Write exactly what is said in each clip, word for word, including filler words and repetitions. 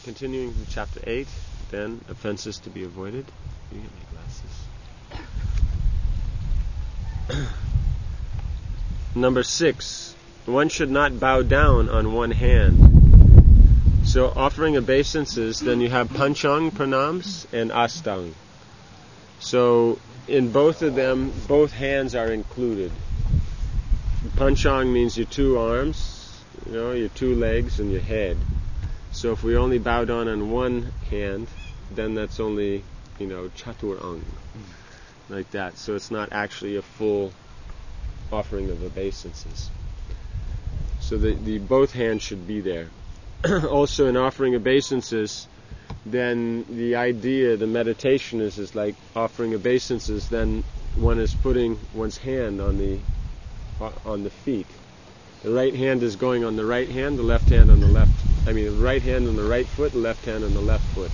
continuing to chapter eight, then offenses to be avoided. You get my glasses. Number six, one should not bow down on one hand. So offering obeisances, then you have panchang pranams and astang. So in both of them, both hands are included. Panchang means your two arms, you know, your two legs and your head. So if we only bow down on one hand, then that's only, you know, chaturang, like that. So it's not actually a full offering of obeisances. So the, the both hands should be there. Also in offering obeisances, then the idea, the meditation is, is like offering obeisances, then one is putting one's hand on the uh, on the feet. The right hand is going on the right hand, the left hand on the left. I mean, the right hand on the right foot, the left hand on the left foot.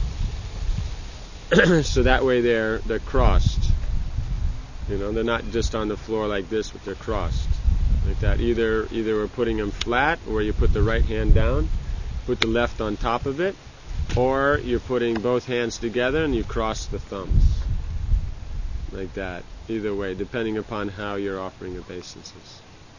So that way they're they're crossed. You know, they're not just on the floor like this, but they're crossed like that. Either either we're putting them flat, or you put the right hand down, put the left on top of it, or you're putting both hands together and you cross the thumbs like that. Either way, depending upon how you're offering obeisances.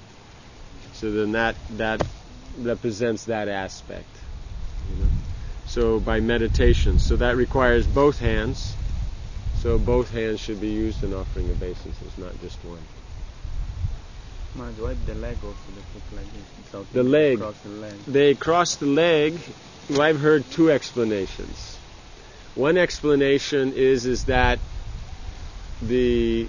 So then that that represents that aspect. You know? So by meditation, so that requires both hands. So both hands should be used in offering obeisances, not just one. Maharaj, why the leg also they put like this? So The leg. Cross the leg. They cross the leg. Well, I've heard two explanations. One explanation is is that the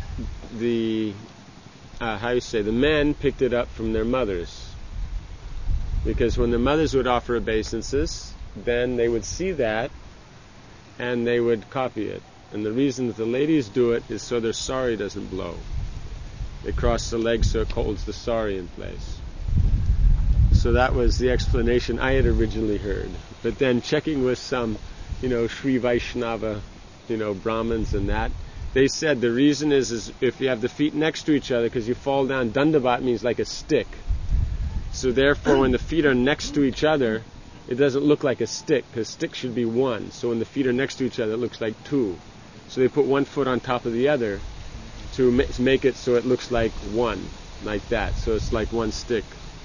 the uh, how you say the men picked it up from their mothers, because when their mothers would offer obeisances, then they would see that and they would copy it. And the reason that the ladies do it is so their sari doesn't blow. They cross the legs so it holds the sari in place. So that was the explanation I had originally heard. But then checking with some, you know, Sri Vaishnava, you know, Brahmins and that, they said the reason is, is if you have the feet next to each other, because you fall down, dandavat means like a stick. So therefore when the feet are next to each other, it doesn't look like a stick, because stick should be one. So when the feet are next to each other, it looks like two. So they put one foot on top of the other to ma- make it so it looks like one, like that. So it's like one stick.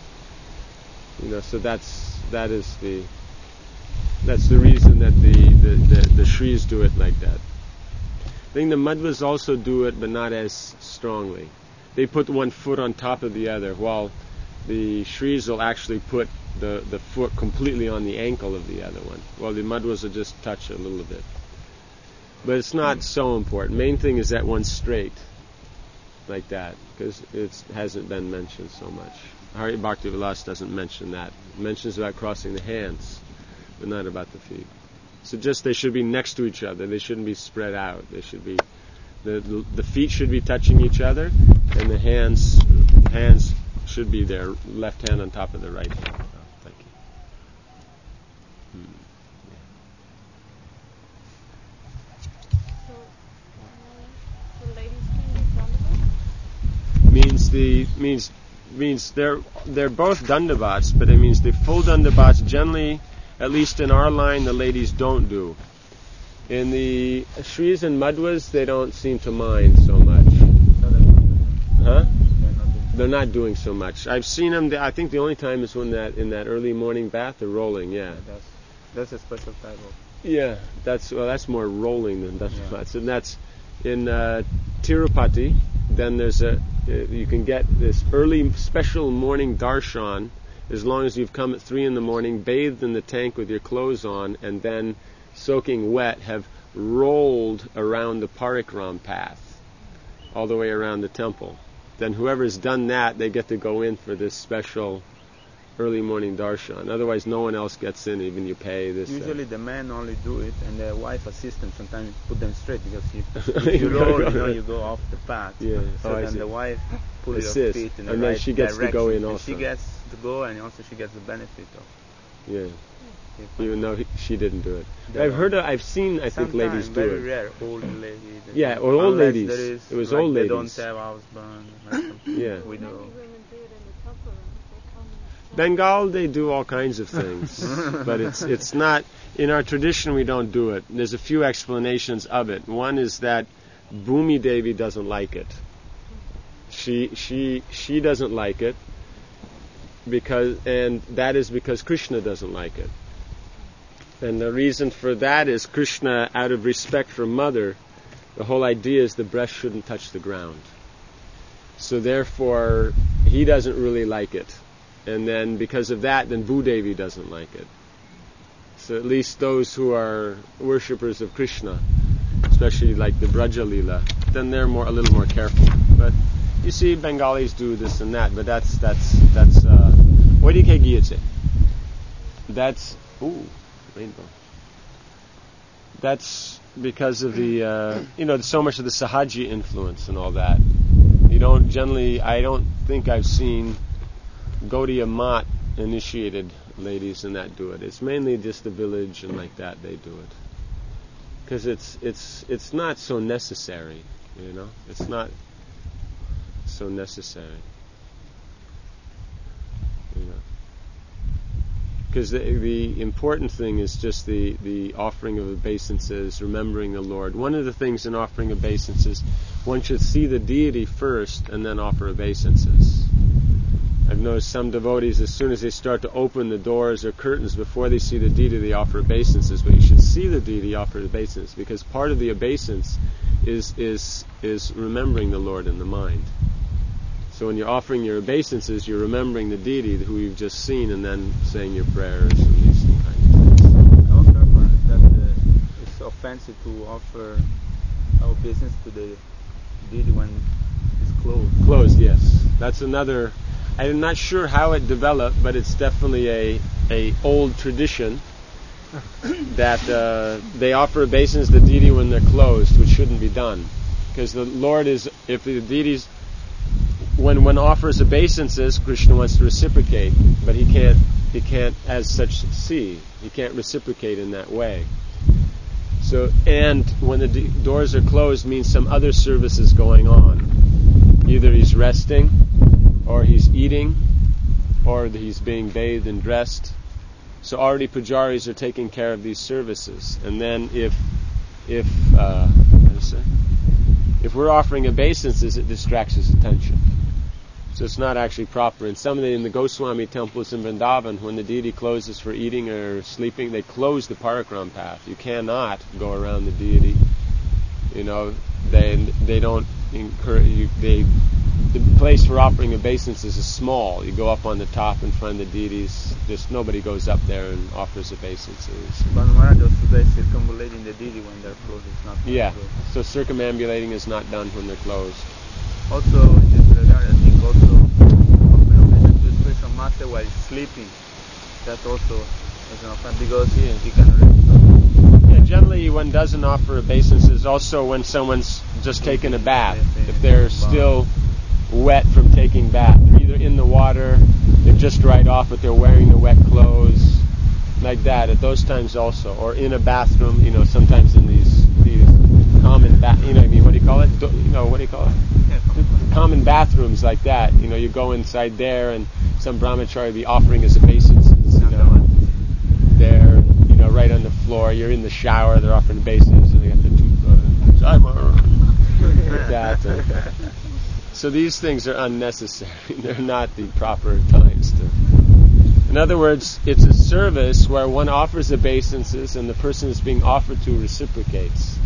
You know, so that's that is the that's the reason that the the, the, the Shris do it like that. I think the Madhvas also do it, but not as strongly. They put one foot on top of the other, while the Shris will actually put the, the foot completely on the ankle of the other one, while the Madhvas will just touch it a little bit. But it's not so important. Main thing is that one's straight, like that, because it hasn't been mentioned so much. Hari Bhakti Vilas doesn't mention that. It mentions about crossing the hands, but not about the feet. So just they should be next to each other. They shouldn't be spread out. They should be the the, the feet should be touching each other, and the hands hands should be there. Left hand on top of the right hand. Oh, thank you. Hmm. So, uh, the ladies can be dandavats? Means the means means they're they're both dandavats, but it means the full dandavats generally, at least in our line, the ladies don't do. In the Shris and Madhvas, they don't seem to mind so much. Huh? They're not doing so much. I've seen them. I think the only time is when that in that early morning bath, they're rolling. Yeah. That's, that's a special type of. Yeah, that's well, that's more rolling than dandavats, yeah. And that's in uh, Tirupati. Then there's a you can get this early special morning darshan as long as you've come at three in the morning, bathed in the tank with your clothes on, and then soaking wet, have rolled around the parikram path all the way around the temple. Then whoever's done that, they get to go in for this special early morning darshan. Otherwise, no one else gets in, even you pay this. Usually uh, the men only do it, and the wife assistant sometimes put them straight, because if, if you roll, you know, you go off the path. Yeah. So Oh, then the wife pulls your Assist. feet in the And right then she gets direction. to go in And also. she gets to go, and also she gets the benefit of. Yeah. If Even though he, she didn't do it. They I've don't. heard, of, I've seen, I think Sometimes, ladies do very it. rare, old ladies. Yeah, or old Unless ladies. there is, It was like, old they ladies. don't have husband. Like Yeah. we Many do. women do it in the temple rooms. They come Bengal, they do all kinds of things, but it's it's not, in our tradition we don't do it. There's a few explanations of it. One is that Bhumi Devi doesn't like it. She she she doesn't like it because, and that is because Krishna doesn't like it. And the reason for that is Krishna, out of respect for mother, the whole idea is the breast shouldn't touch the ground. So therefore, he doesn't really like it. And then because of that, then Bhudevi doesn't like it. So at least those who are worshippers of Krishna, especially like the Braja Leela, then they're more a little more careful. But you see, Bengalis do this and that, but that's that's that's. Uh, what do you say? That's ooh, rainbow. That's because of the uh, you know so much of the Sahaji influence and all that. You don't generally. I don't think I've seen Gaudiya Mat initiated ladies and that do it. It's mainly just the village and like that they do it. Because it's it's it's not so necessary, you know. It's not so necessary, you know. Because the, the important thing is just the, the offering of obeisances, remembering the Lord. One of the things in offering obeisances, one should see the deity first and then offer obeisances. I've noticed some devotees, as soon as they start to open the doors or curtains before they see the deity, they offer obeisances. But you should see the deity offer obeisances, because part of the obeisance is is is remembering the Lord in the mind. So when you're offering your obeisances, you're remembering the deity who you've just seen, and then saying your prayers and these kinds of things. I also heard that uh, it's offensive to offer obeisance to the deity when it's closed. Closed, yes. That's another. I'm not sure how it developed, but it's definitely a a old tradition that uh, they offer obeisance to the deity when they're closed, which shouldn't be done, because the Lord is, if the deities, when one offers obeisances, Krishna wants to reciprocate, but he can't he can't as such see, he can't reciprocate in that way. So, and when the d- doors are closed means some other service is going on. Either he's resting, or he's eating, or he's being bathed and dressed. So already pujaris are taking care of these services. And then if if uh, what did I say? if we're offering obeisances, it distracts his attention. So it's not actually proper. And some of the, in the Goswami temples in Vrindavan, when the deity closes for eating or sleeping, they close the parikram path. You cannot go around the deity. You know, they they don't encourage you. They the place for offering obeisances is small. You go up on the top in front of the deities. Just nobody goes up there and offers obeisances. But Maharaj also they circumambulating the deity when they're closed. It's not Yeah. possible. So circumambulating is not done when they're closed. Also, in this regard, I think also offering obeisance to the spiritual master while sleeping. That also is an offense because Yeah. he can rest. Yeah, generally one doesn't offer obeisances also when someone's just taken a bath. If they're still wet from taking bath, they're either in the water, they've just dried off, but they're wearing the wet clothes, like that. At those times also, or in a bathroom, you know, sometimes in these these common bath, you know, I mean, what do you call it? Do, you know, what do you call it? Yeah, Common bathrooms like that. You know, you go inside there, and some brahmachari will be offering his obeisances, you know, there, you know, right on the floor. You're in the shower, they're offering obeisances, and they got the toothbrush, like that. And, so these things are unnecessary. They're not the proper times to. In other words, it's a service where one offers obeisances and the person is being offered to reciprocates.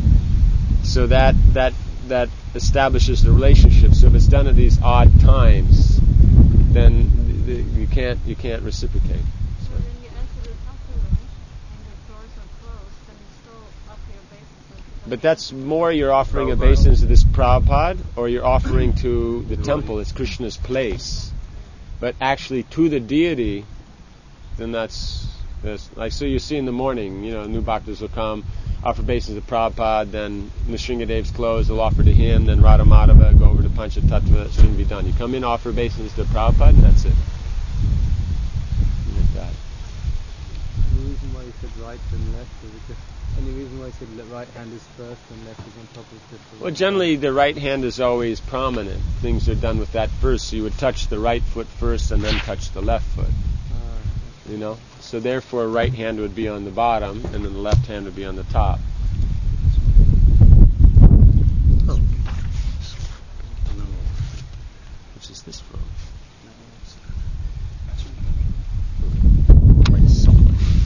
So that that that establishes the relationship. So if it's done at these odd times, then the, the, you can't you can't reciprocate. So when you enter the temple room and the doors are closed, then you still offer your obeisances. But that's more you're offering Prabhupada. obeisance to this Prabhupada, or you're offering to the temple. It's Krishna's place. But actually to the deity, then that's, that's like, so you see in the morning, you know, new bhaktas will come, offer obeisance to Prabhupada, then Nrsingadev's closed, they'll offer to him, then Radha Madhava, go over to Panchatattva, that shouldn't be done. You come in, offer obeisance to Prabhupada, and that's it. Like that. The reason why he said right and left? Is it just any reason why he said le- right hand is first and left is on top of it? Well, generally the right hand is always prominent. Things are done with that first, so you would touch the right foot first and then touch the left foot. Ah, You know? So therefore right hand would be on the bottom and then the left hand would be on the top. Which is this from? Quite soft.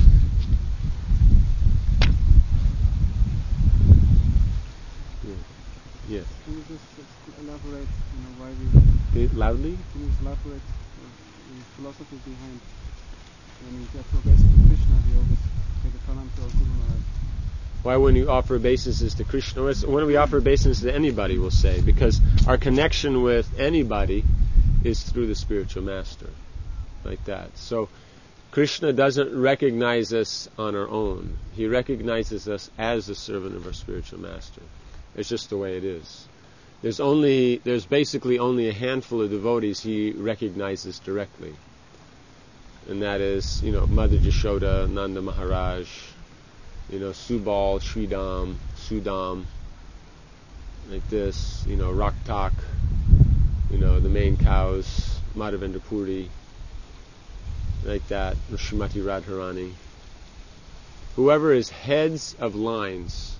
Yeah. Yes. Can you just uh, elaborate, you know, why we... Okay, loudly? Can you elaborate uh, the philosophy behind when we offer obeisance to Krishna, we always take a pranam to our Guru Maharaj? Why when you offer obeisances to Krishna? When we offer obeisances to anybody, we'll say, because our connection with anybody is through the spiritual master, like that. So Krishna doesn't recognize us on our own. He recognizes us as a servant of our spiritual master. It's just the way it is. There's only, there's basically only a handful of devotees he recognizes directly. And that is, you know, Mother Jashoda, Nanda Maharaj, you know, Subal, Sridham, Sudam, like this, you know, Raktak, you know, the main cows, Madhavendra Puri, like that, Srimati Radharani. Whoever is heads of lines,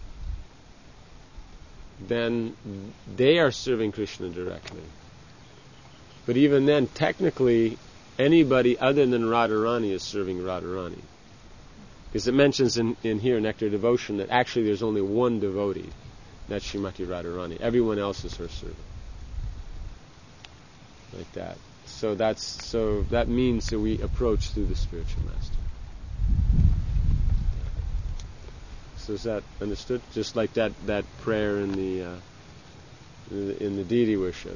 then they are serving Krishna directly. But even then, technically, anybody other than Radharani is serving Radharani. Because it mentions in, in here, Nectar Devotion, that actually there's only one devotee, that's Srimati Radharani. Everyone else is her servant. Like that. So that's so that means that we approach through the spiritual master. So is that understood? Just like that, that prayer in the, uh, in the in the deity worship.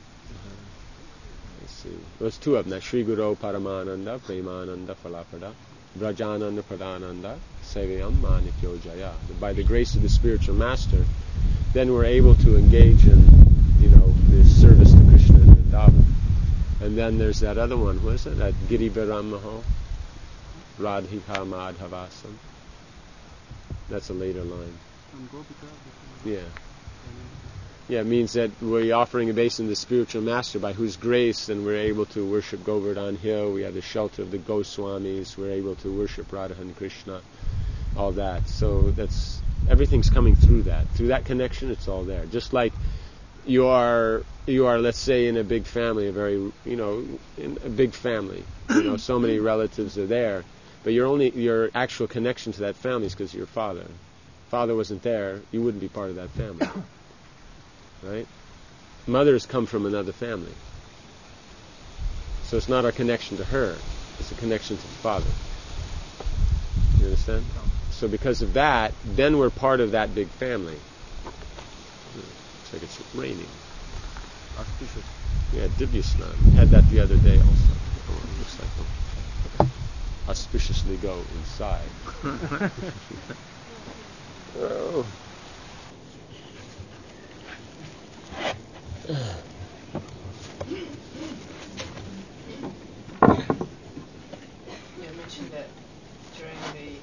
Let's see. There's two of them. That's Sri Guru Paramananda, Premananda Phalapada, Vrajananda Pradhananda, Sevayam Manikyo Jaya. By the grace of the spiritual master, then we're able to engage in, you know, the service to Krishna and Vrindavan. And then there's that other one, who is it? That Giri Viramaho, Radhika Madhavasam. That's a later line. Yeah. Yeah, it means that we're offering a basin to the spiritual master by whose grace then we're able to worship Govardhan Hill, we have the shelter of the Goswamis, we're able to worship Radha and Krishna, all that. So that's, everything's coming through that. Through that connection, it's all there. Just like you are, you are, let's say, in a big family, a very, you know, in a big family, you know, so many relatives are there, but your only, your actual connection to that family is because of your father. If father wasn't there, you wouldn't be part of that family. Right? Mothers come from another family. So it's not our connection to her, it's a connection to the father. You understand? So because of that, then we're part of that big family. Looks like it's raining. Auspicious. Yeah, Divyasnan. We had that the other day also. Oh, it looks like we'll auspiciously go inside. Oh. Yeah, I mentioned that during the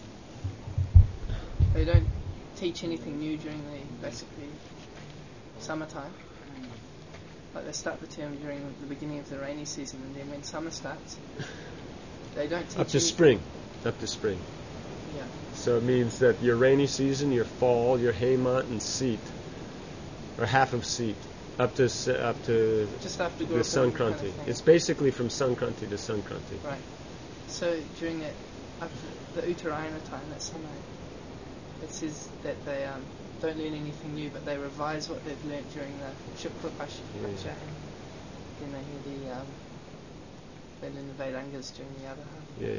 they don't teach anything new during the basically summertime. Like they start the term during the beginning of the rainy season, and then when summer starts, they don't teach Up to anything. spring. Up to spring. Yeah. So it means that your rainy season, your fall, your Hemant and Seat, or half of Seat, up to up to Just after the Guru Sankranti. kind of thing. It's basically from Sankranti to Sankranti. Right. So during that, after the Uttarayana time, that summer, it says that they um, don't learn anything new, but they revise what they've learnt during the Shukla Pasha, Yeah. and then they hear the um, they learn the Vedangas during the other half. Yeah.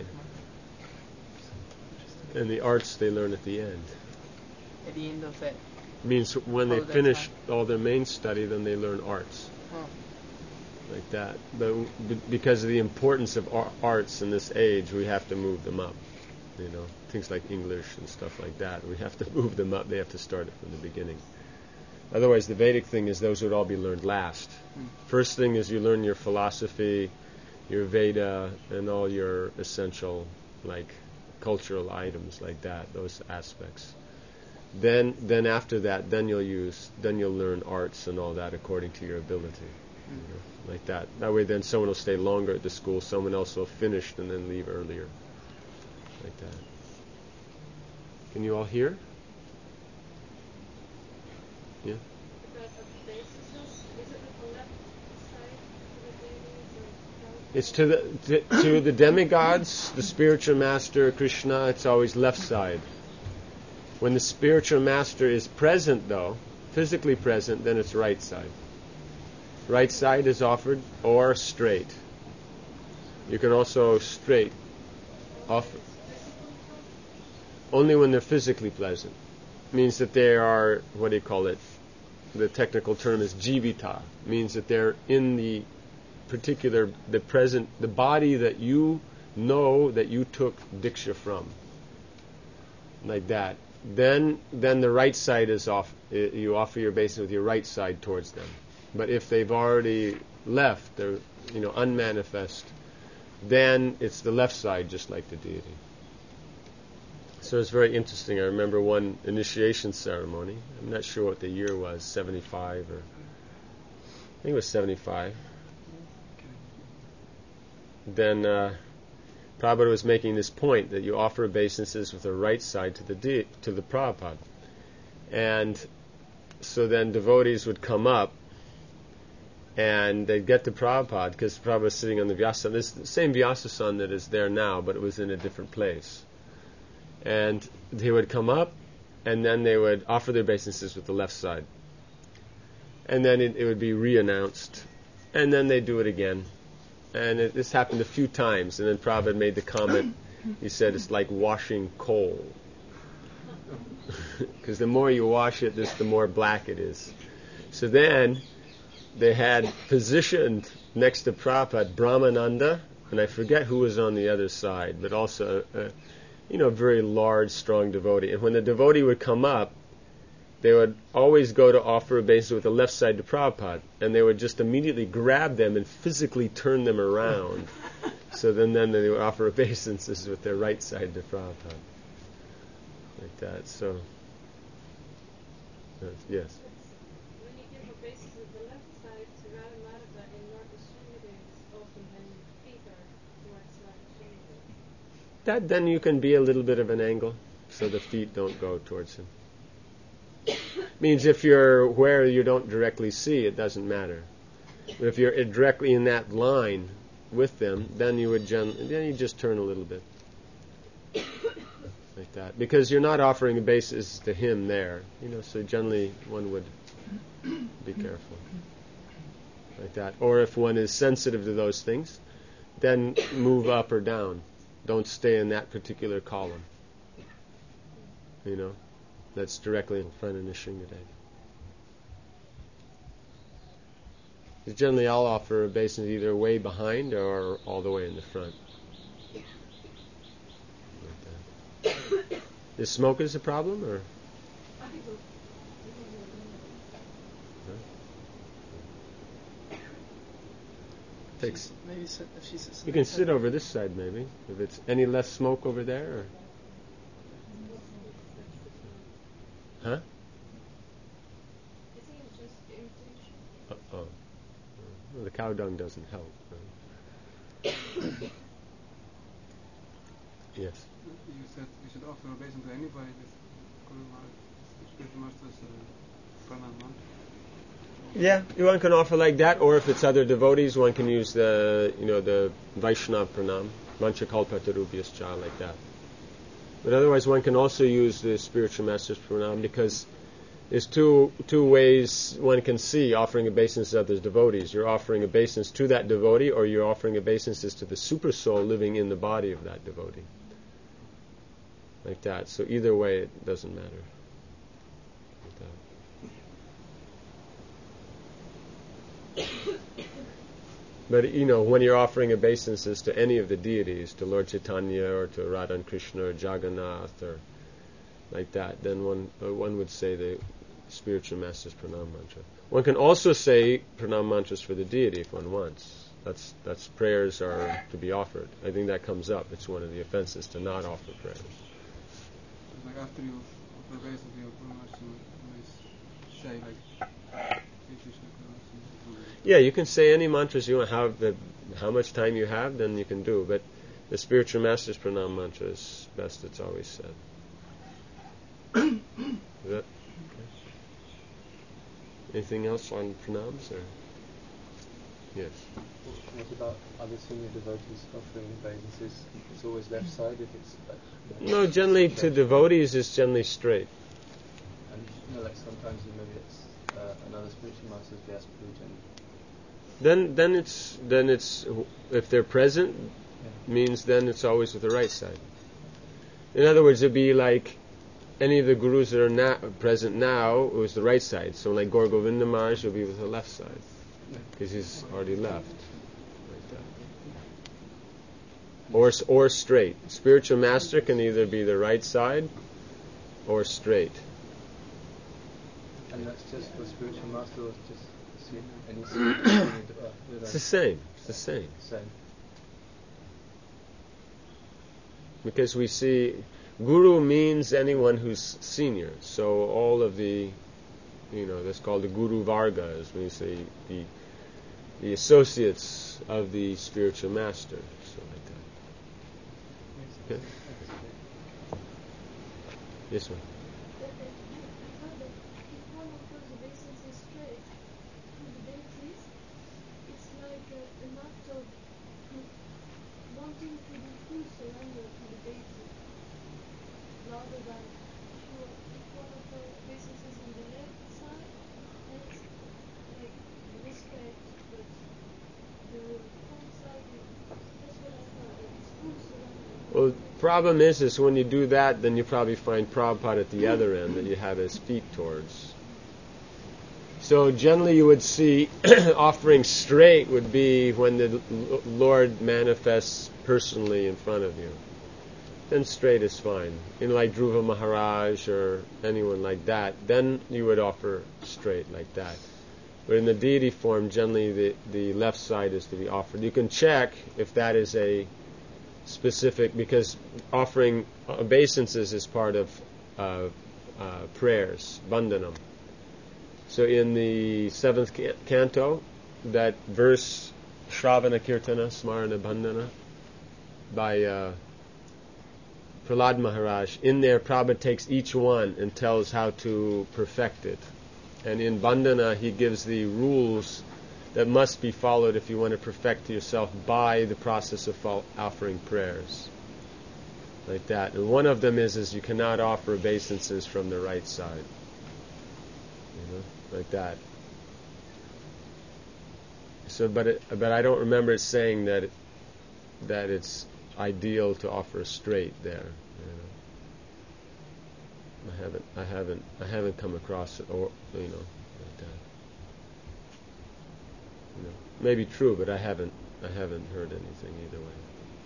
And the arts they learn at the end. At the end of that. Means when they Holiday finish time. all their main study, then they learn arts. Oh. Like that. But b- because of the importance of ar- arts in this age, we have to move them up. You know, things like English and stuff like that. We have to move them up. They have to start it from the beginning. Otherwise, the Vedic thing is those would all be learned last. Mm. First thing is you learn your philosophy, your Veda, and all your essential, like, cultural items like that, those aspects. Then, then after that, then you'll use, then you'll learn arts and all that according to your ability, you know, like that. That way, then someone will stay longer at the school, someone else will finish and then leave earlier, like that. Can you all hear? Yeah. About obeisances, is it with the left side to the deities or It's to the to, to the demigods, the spiritual master Krishna. It's always left side. When the spiritual master is present, though, physically present, then it's right side. Right side is offered, or straight. You can also straight offer. Only when they're physically present. Means that they are, what do you call it? The technical term is jivita. Means that they're in the particular, the present, the body that you know that you took diksha from. Like that. Then, then the right side is off. You offer your obeisance with your right side towards them. But if they've already left, they're, you know, unmanifest, then it's the left side, just like the deity. So it's very interesting. I remember one initiation ceremony. I'm not sure what the year was, seventy-five or I think it was seventy-five. Then uh, Prabhupada was making this point that you offer obeisances with the right side to the de- to the Prabhupada. And so then devotees would come up and they'd get to Prabhupada, because Prabhupada was sitting on the Vyasa. This is the same Vyasa that is there now, but it was in a different place. And they would come up, and then they would offer their obeisances with the left side. And then it, it would be re-announced. And then they'd do it again. And it, this happened a few times. And then Prabhupada made the comment, he said, it's like washing coal. Because the more you wash it, this, the more black it is. So then they had positioned next to Prabhupada Brahmananda, and I forget who was on the other side, but also a, a you know, very large, strong devotee. And when the devotee would come up, they would always go to offer obeisance with the left side to Prabhupada, and they would just immediately grab them and physically turn them around. So then, then they would offer obeisances with their right side to Prabhupada. Like that, so... Uh, yes? when you give obeisances with the left side to Radha Madhava in Lord Srimati, often then feet are towards Lord Srimati. That then you can be a little bit of an angle, so the feet don't go towards him. Means if you're where you don't directly see, it doesn't matter. But if you're directly in that line with them, then you would gen- then you just turn a little bit, like that, because you're not offering obeisance to him there. You know, so generally one would be careful, like that. Or if one is sensitive to those things, then move up or down. Don't stay in that particular column. You know, that's directly in front of Nrsimhadev. Generally, I'll offer obeisance either way behind or all the way in the front. Like that. Is smoke is a problem, or? Huh? Takes. Maybe sit, if she sits. You can sit over this side, maybe. If it's any less smoke over there, or? Huh? Uh oh. Well, the cow dung doesn't help. Right? Yes. You said we should offer obeisance to anybody with Guru Maharaj, spiritual master's uh, pranam mantra. Yeah, one can offer like that, or if it's other devotees, one can use the, you know, the Vaishnava pranam, Vanchakalpatarubhyascha, like that. But otherwise, one can also use the spiritual master's pranam, because there's two two ways one can see offering obeisances to other devotees. You're offering obeisance to that devotee, or you're offering obeisances to the super soul living in the body of that devotee. Like that. So either way, it doesn't matter. Like that. But, you know, when you're offering obeisances to any of the deities, to Lord Chaitanya or to Radha and Krishna or Jagannath or like that, then one uh, one would say the spiritual master's pranam mantra. One can also say pranam mantras for the deity if one wants. That's that's prayers are to be offered. I think that comes up. It's one of the offenses to not offer prayers. Like after you offer obeisance to your Guru Maharaj, you always say like, Hey Krishna, Guru Maharaj. Yeah, you can say any mantras you want. How the how much time you have, then you can do. But the spiritual master's pranam mantra is best. It's always said. Is that okay? Anything else on pranams? Or? Yes. What about other senior devotees offering obeisances? It's always left side if it's like... No, generally to devotees it's generally straight. And you know, like sometimes maybe it's uh, another spiritual master's Vyasa Puja. Then, then it's then it's if they're present, Yeah. means then it's always with the right side. In other words, it'd be like any of the gurus that are now, present now, it was the right side. So like Gaur Govinda Maharaj will be with the left side because he's already left. Like that. Or or straight. Spiritual master can either be the right side or straight. And that's just for spiritual master or just see any senior uh, It's the same. It's the same. Same. Because we see guru means anyone who's senior. So all of the, you know, that's called the guru vargas. When you say the the associates of the spiritual master, so like that. Okay. Yes, ma'am. But I I thought that if one offers obeisances straight to the deities, it's like a, an act of wanting to be full surrender to the deity, rather than if you if one offers obeisances on the left side, that's like respect, but the wrong side, that's what I thought, that it's full surrender. Well, problem is, is when you do that, then you probably find Prabhupada at the other end that you have his feet towards. So generally you would see offering straight would be when the L- Lord manifests personally in front of you. Then straight is fine. You know, like Dhruva Maharaj or anyone like that, then you would offer straight like that. But in the deity form, generally the, the left side is to be offered. You can check if that is a specific, because offering obeisances is part of uh, uh, prayers, bandhanam. So in the seventh ca- canto, that verse Shravana Kirtana Smarana Bandhana by uh, Prahlad Maharaj, in there Prabhupada takes each one and tells how to perfect it. And in bandhana he gives the rules that must be followed if you want to perfect yourself by the process of fo- offering prayers. Like that. And one of them is, is you cannot offer obeisances from the right side. You know, like that. So, but it, but I don't remember it saying that it, that it's ideal to offer straight there. You know. I haven't, I haven't, I haven't come across it, or you know, like that. You know, maybe true, but I haven't, I haven't heard anything either way.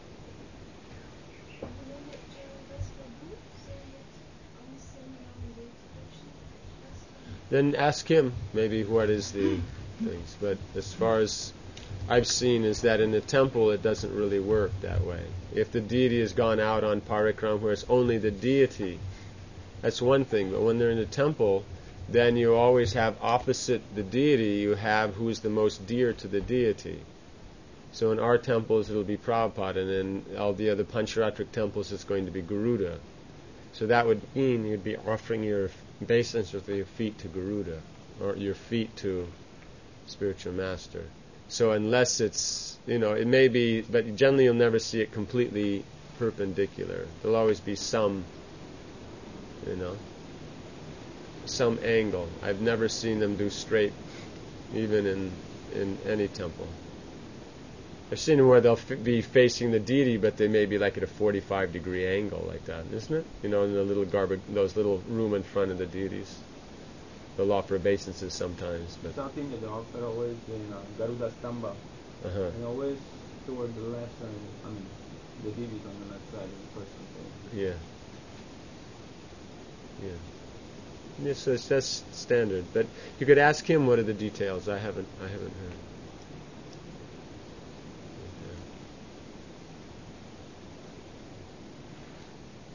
And then the Jerry Westwood book saying that I'm sending on the introduction. Then ask him maybe what is the things. But as far as I've seen is that in the temple it doesn't really work that way. If the deity has gone out on parikram where it's only the deity, that's one thing. But when they're in the temple, then you always have opposite the deity, you have who's the most dear to the deity. So in our temples it'll be Prabhupada, and in all the other Pancharatric temples it's going to be Garuda. So that would mean you'd be offering your obeisance with your feet to Garuda, or your feet to spiritual master. So unless it's, you know, it may be, but generally you'll never see it completely perpendicular. There'll always be some, you know, some angle. I've never seen them do straight, even in in any temple. I've seen them where they'll f- be facing the deity, but they may be like at a forty-five degree angle, like that, isn't it? You know, in the little garbage, those little room in front of the deities. They'll offer obeisances sometimes, but Starting at the offer always in uh, Garuda Stamba, uh-huh. and always toward the left, and I mean, the deity on the left side of the person. So Yeah. Yeah. Yes, so it's- that's standard. But you could ask him what are the details. I haven't I haven't heard.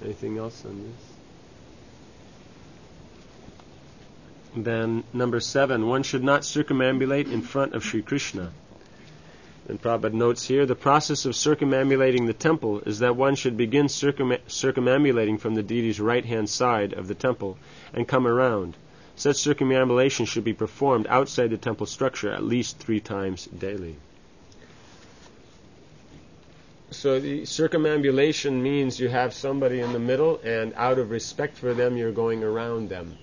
Anything else on this? Then number seven, one should not circumambulate in front of Sri Krishna. And Prabhupada notes here, the process of circumambulating the temple is that one should begin circum- circumambulating from the deity's right-hand side of the temple and come around. Such circumambulation should be performed outside the temple structure at least three times daily. So the circumambulation means you have somebody in the middle, and out of respect for them, you're going around them.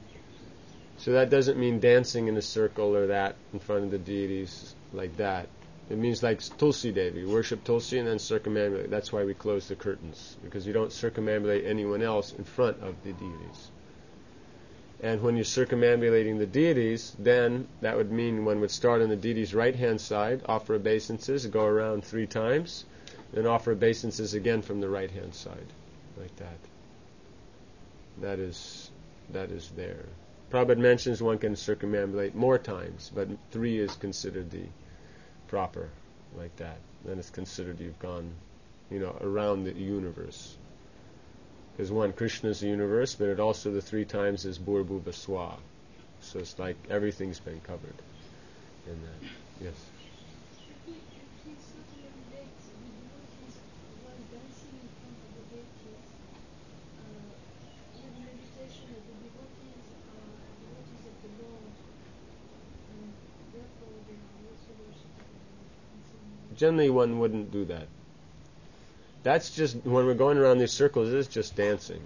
So that doesn't mean dancing in a circle or that in front of the deities like that. It means like Tulsi Devi, worship Tulsi and then circumambulate. That's why we close the curtains, because you don't circumambulate anyone else in front of the deities. And when you're circumambulating the deities, then that would mean one would start on the deity's right-hand side, offer obeisances, go around three times, then offer obeisances again from the right-hand side, like that. That is, that is there. Prabhupada mentions one can circumambulate more times, but three is considered the proper, like that. Then it's considered you've gone, you know, around the universe. Because one, Krishna is the universe, but it also the three times is Bhurbhuva Swa. So it's like everything's been covered in that. Yes. If we, if we circumambulate the devotees while dancing in front of the deities, uh, with meditation that the devotees are devotees of the Lord, and therefore they are also worshipping the Lord in some way. Generally one wouldn't do that. That's just, when we're going around these circles, it's just dancing.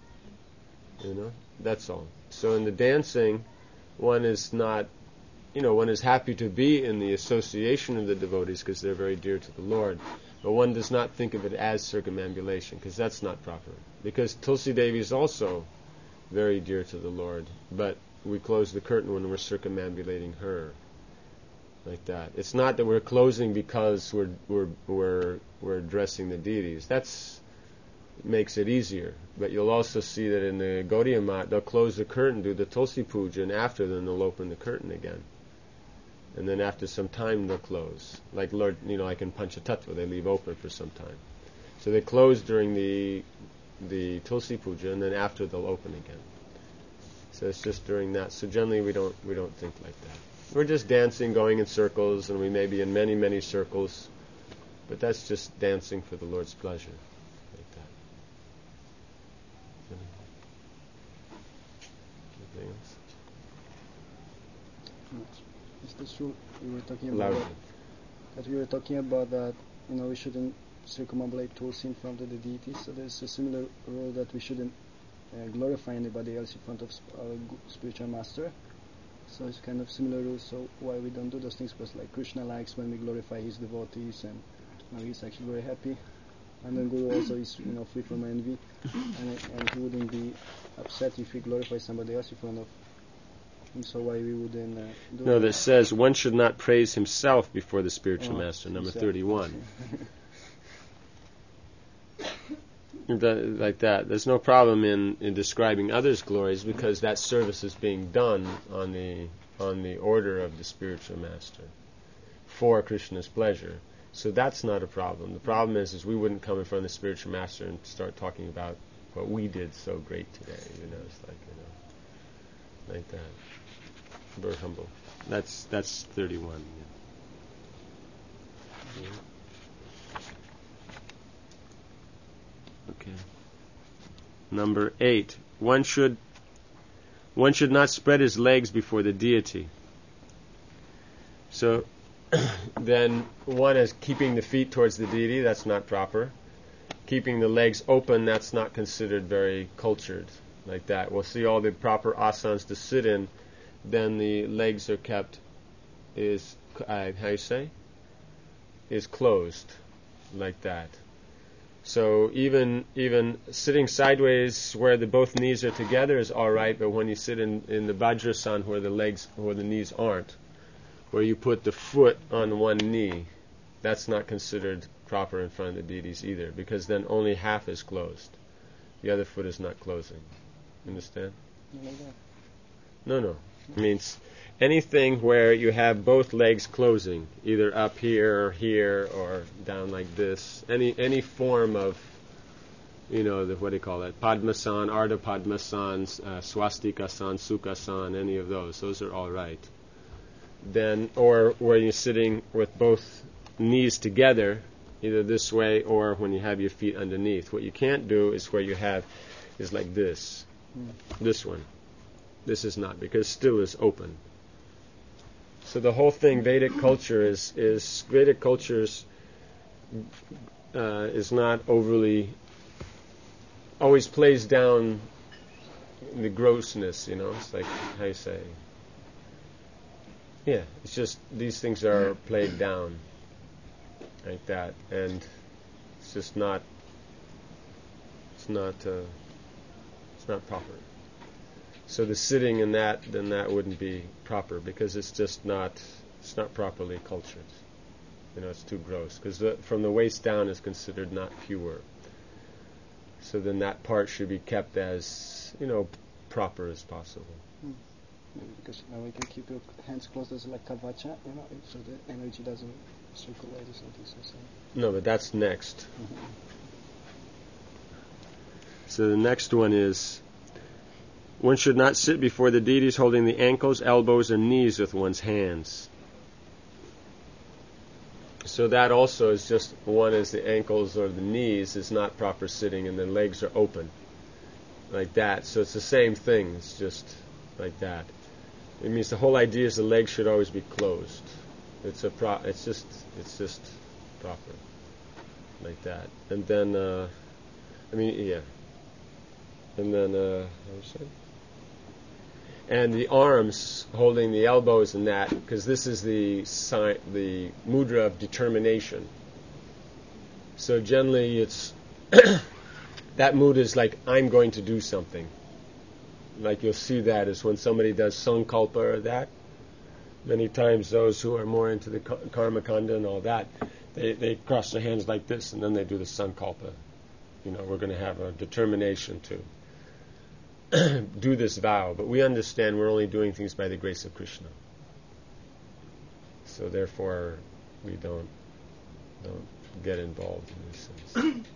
You know? That's all. So in the dancing, one is not, you know, one is happy to be in the association of the devotees because they're very dear to the Lord. But one does not think of it as circumambulation, because that's not proper. Because Tulsi Devi is also very dear to the Lord, but we close the curtain when we're circumambulating her. Like that. It's not that we're closing because we're we're we're we're addressing the deities. That's makes it easier. But you'll also see that in the Gaudiya Mat, they'll close the curtain, do the Tulsi Puja, and after then they'll open the curtain again. And then after some time they'll close. Like Lord, you know, like in Panchatattva, they leave open for some time. So they close during the the Tulsi Puja, and then after they'll open again. So it's just during that. So generally we don't we don't think like that. We're just dancing, going in circles, and we may be in many, many circles, but that's just dancing for the Lord's pleasure, like that. Anything else? Is this true? We were talking about Louder. that, that we were talking about that, you know, we shouldn't circumambulate Tulsi in front of the deities. So there's a similar rule that we shouldn't uh, glorify anybody else in front of sp- our g- spiritual master. So it's kind of similar rules. So why we don't do those things? Because like Krishna likes when we glorify his devotees, and you know, he's actually very happy. And then Guru also is, you know, free from envy, and, and he wouldn't be upset if we glorify somebody else in front of him. So why we wouldn't uh, do No, that? that says one should not praise himself before the spiritual Oh, master, number exactly. thirty-one. That, like that. There's no problem in, in describing others' glories, because that service is being done on the on the order of the spiritual master for Krishna's pleasure. So that's not a problem. The problem is, is we wouldn't come in front of the spiritual master and start talking about what we did so great today. You know, it's like, you know, like that. Very humble. That's that's thirty-one. Yeah. Yeah. Okay. Number eight. One should one should not spread his legs before the deity. So then one is keeping the feet towards the deity, that's not proper. Keeping the legs open, that's not considered very cultured, like that. We'll see all the proper asanas to sit in, then the legs are kept, is, uh, how you say? Is closed, like that. So even even sitting sideways where the both knees are together is all right, but when you sit in, in the Vajrasan where the legs, where the knees aren't, where you put the foot on one knee, that's not considered proper in front of the deities either, because then only half is closed. The other foot is not closing. Understand? Like that. No, no. It means anything where you have both legs closing, either up here or here or down like this, any any form of you know, the, what do you call it? Padmasan, Ardha Padmasan, uh, Swastikasan, Sukhasan, any of those. Those are all right. Then, or where you're sitting with both knees together, either this way or when you have your feet underneath. What you can't do is where you have, is like this. Mm. This one. This is not, because still is open. So the whole thing, Vedic culture is, is Vedic cultures uh, is not overly, always plays down the grossness, you know, it's like, how you say, yeah, it's just, these things are played down like that, and it's just not, it's not, uh, it's not proper. So the sitting in that, then that wouldn't be proper, because it's just not, it's not properly cultured. You know, it's too gross, because from the waist down is considered not pure. So then that part should be kept as, you know, proper as possible. Hmm. Because now we can keep your hands closed as like kavacha, you know, so the energy doesn't circulate or something. So no, but that's next. Mm-hmm. So the next one is, one should not sit before the deities holding the ankles, elbows, and knees with one's hands. So that also is just, one is the ankles or the knees is not proper sitting, and the legs are open like that. So it's the same thing. It's just like that. It means the whole idea is the legs should always be closed. It's a pro. It's just. It's just proper like that. And then, uh, I mean, yeah. And then, uh, what was it? And the arms holding the elbows and that, because this is the sign, the mudra of determination. So generally, it's that mudra is like, I'm going to do something. Like you'll see that is when somebody does sankalpa or that. Many times those who are more into the karma kanda and all that, they, they cross their hands like this, and then they do the sankalpa. You know, we're going to have a determination to do this vow, but we understand we're only doing things by the grace of Krishna. So therefore, we don't don't get involved in this sense.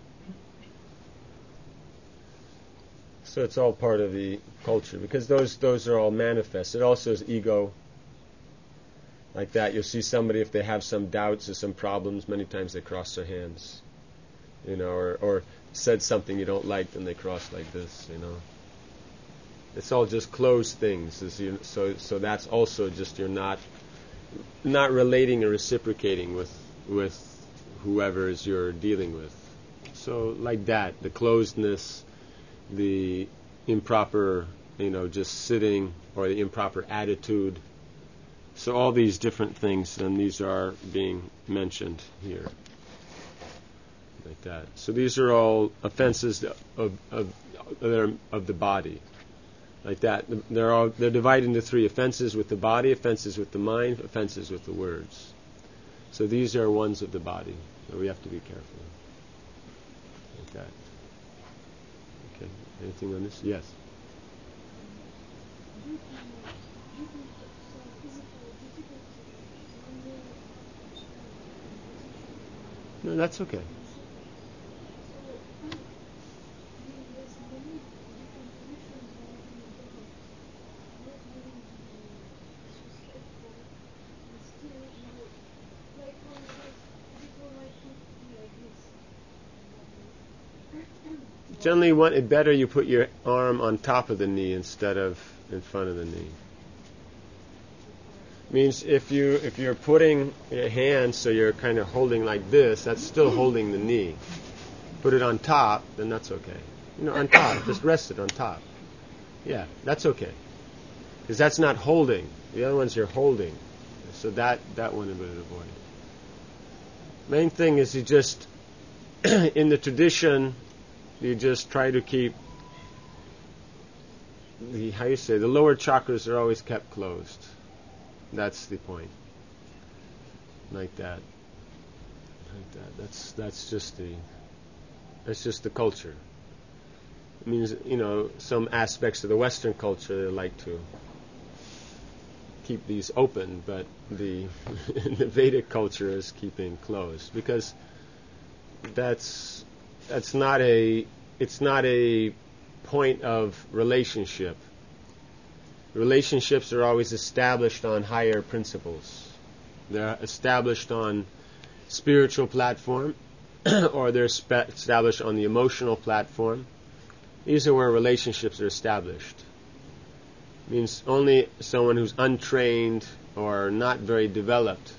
So it's all part of the culture, because those those are all manifest. It also is ego. Like that, you'll see somebody, if they have some doubts or some problems, many times they cross their hands, you know, or, or said something you don't like, then they cross like this, you know. It's all just closed things. As you, so so that's also just you're not not relating or reciprocating with with whoever is you're dealing with. So like that, the closedness, the improper, you know, just sitting, or the improper attitude. So all these different things, and these are being mentioned here. Like that. So these are all offenses of of of, of the body. Like that. They're all they're divided into three: offenses with the body, offenses with the mind, offenses with the words. So these are ones of the body. So we have to be careful. Like that. Okay. Anything on this? Yes. No, that's okay. Generally, one, it better you put your arm on top of the knee instead of in front of the knee. Means if you if you're putting your hand so you're kind of holding like this, that's still holding the knee. Put it on top, then that's okay. You know, on top, just rest it on top. Yeah, that's okay, because that's not holding. The other ones you're holding, so that that one would avoid. Main thing is you just in the tradition, you just try to keep the how you say the lower chakras are always kept closed. That's the point. Like that. Like that. That's that's just the that's just the culture. It means, you know, some aspects of the Western culture they like to keep these open, but the the Vedic culture is keeping closed, because that's that's not a it's not a point of relationship. Relationships are always established on higher principles. They're established on spiritual platform, or they're spe- established on the emotional platform. These are where relationships are established. It means only someone who's untrained or not very developed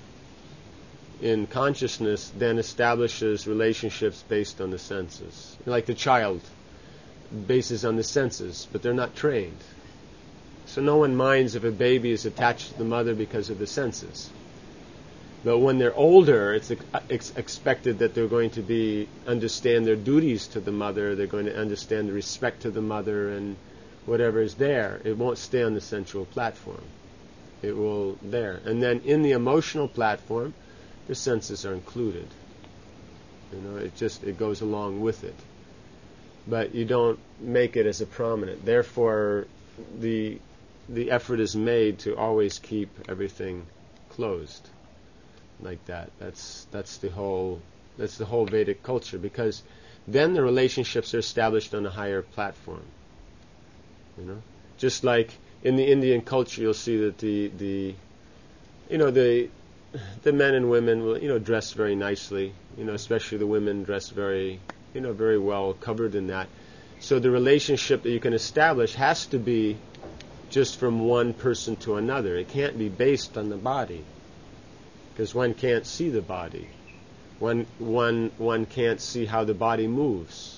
in consciousness then establishes relationships based on the senses. Like the child bases on the senses, but they're not trained. So no one minds if a baby is attached to the mother because of the senses. But when they're older, it's, ex- it's expected that they're going to be understand their duties to the mother. They're going to understand the respect to the mother and whatever is there. It won't stay on the sensual platform. It will there. And then in the emotional platform, the senses are included. You know, it just it goes along with it. But you don't make it as a prominent. Therefore, the the effort is made to always keep everything closed. Like that. That's that's the whole that's the whole Vedic culture, because then the relationships are established on a higher platform. You know, just like in the Indian culture, you'll see that the the you know the the men and women will you know dress very nicely. You know, especially the women dress very you know very well covered in that. So the relationship that you can establish has to be just from one person to another. It can't be based on the body, because one can't see the body. One, one, one can't see how the body moves.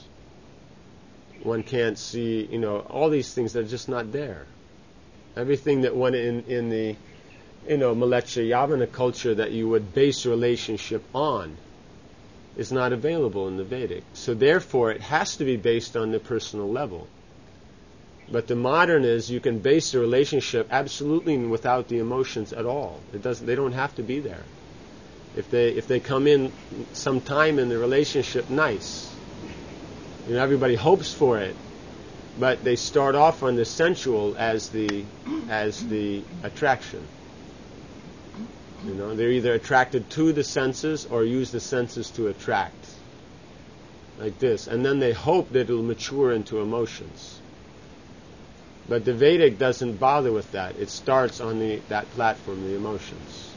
One can't see, you know, all these things that are just not there. Everything that one in, in the, you know, Mleccha Yavana culture that you would base a relationship on is not available in the Vedic. So therefore, it has to be based on the personal level. But the modern is you can base a relationship absolutely without the emotions at all. It doesn't. They don't have to be there. If they if they come in sometime in the relationship, nice. You know, everybody hopes for it, but they start off on the sensual as the as the attraction. You know, they're either attracted to the senses or use the senses to attract, like this, and then they hope that it'll mature into emotions. But the Vedic doesn't bother with that. It starts on the that platform, the emotions,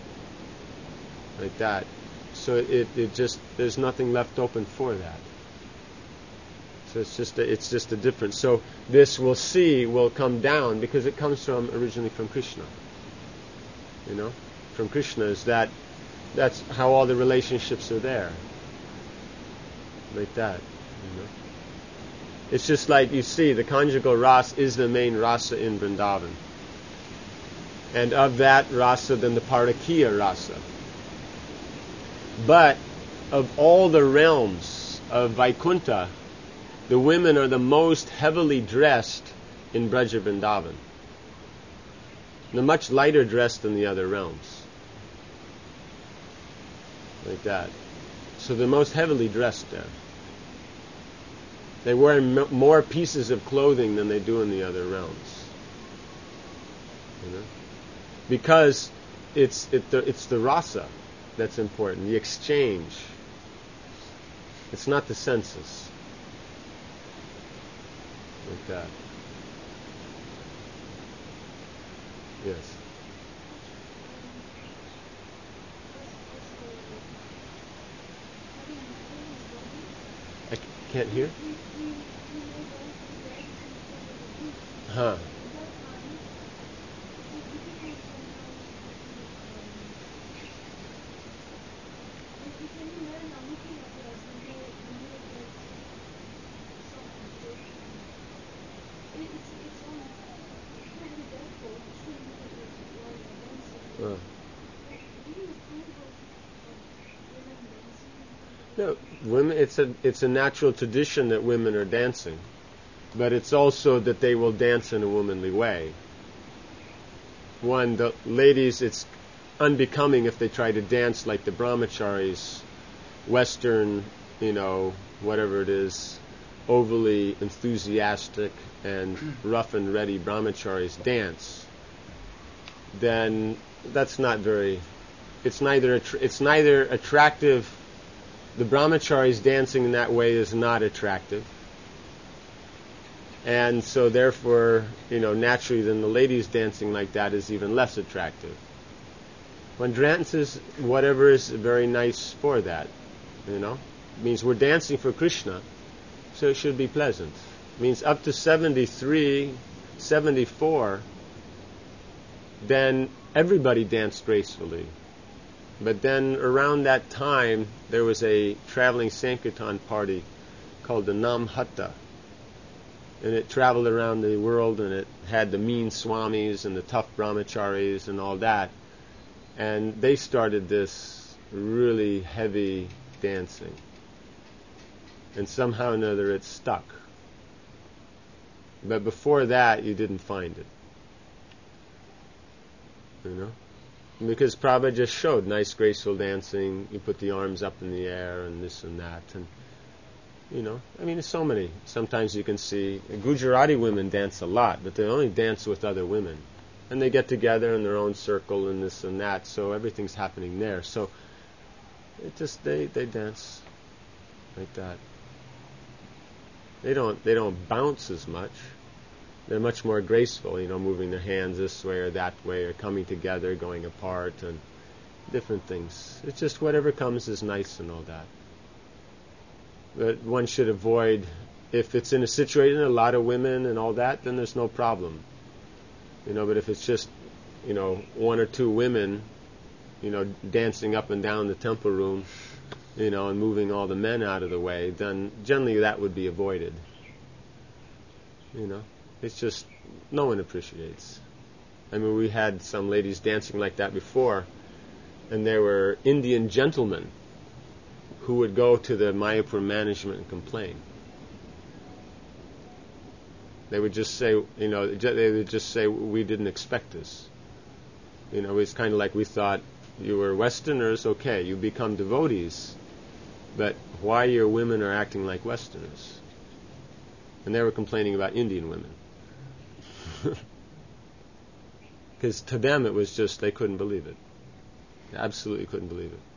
like that. So it it just there's nothing left open for that. So it's just a, it's just a difference. So this we'll see will come down because it comes from originally from Krishna. You know, from Krishna is that that's how all the relationships are there, like that. You know. It's just like you see, the conjugal rasa is the main rasa in Vrindavan. And of that rasa, then the parakiya rasa. But of all the realms of Vaikuntha, the women are the most heavily dressed in Braja Vrindavan. They're much lighter dressed than the other realms. Like that. So they're most heavily dressed there. They wear m- more pieces of clothing than they do in the other realms. You know? Because it's it the, it's the rasa that's important, the exchange. It's not the senses. Like that. Yes. I c- can't hear? Huh. Uh. No, women. It's a it's a natural tradition that women are dancing, but it's also that they will dance in a womanly way. One, the ladies, it's unbecoming if they try to dance like the brahmacharis, Western, you know, whatever it is, overly enthusiastic and rough and ready brahmacharis dance. Then that's not very. It's neither attr- it's neither attractive the brahmacharis dancing in that way is not attractive. And so therefore, you know, naturally then the ladies dancing like that is even less attractive. One dances whatever is very nice for that, you know. It means we're dancing for Krishna, so it should be pleasant. It means up to seventy-three, seventy-four, then everybody danced gracefully. But then around that time, there was a traveling Sankirtan party called the Namhatta. And it traveled around the world, and it had the mean swamis and the tough brahmacharis and all that. And they started this really heavy dancing. And somehow or another it stuck. But before that, you didn't find it. You know? Because Prabhupada just showed nice, graceful dancing. You put the arms up in the air and this and that. And, you know, I mean, there's so many. Sometimes you can see Gujarati women dance a lot, but they only dance with other women. And they get together in their own circle and this and that, so everything's happening there. So it just, they, they dance like that. They don't, they don't bounce as much. They're much more graceful, you know, moving their hands this way or that way, or coming together, going apart, and different things. It's just whatever comes is nice and all that. But one should avoid, if it's in a situation, a lot of women and all that, then there's no problem. You know, but if it's just, you know, one or two women, you know, dancing up and down the temple room, you know, and moving all the men out of the way, then generally that would be avoided. You know? It's just, no one appreciates. I mean, we had some ladies dancing like that before, and there were Indian gentlemen who would go to the Mayapur management and complain. They would just say, you know, they would just say, we didn't expect this. You know, it's kind of like we thought you were Westerners, okay, you become devotees, but why your women are acting like Westerners? And they were complaining about Indian women. Because to them it was just, they couldn't believe it. They absolutely couldn't believe it.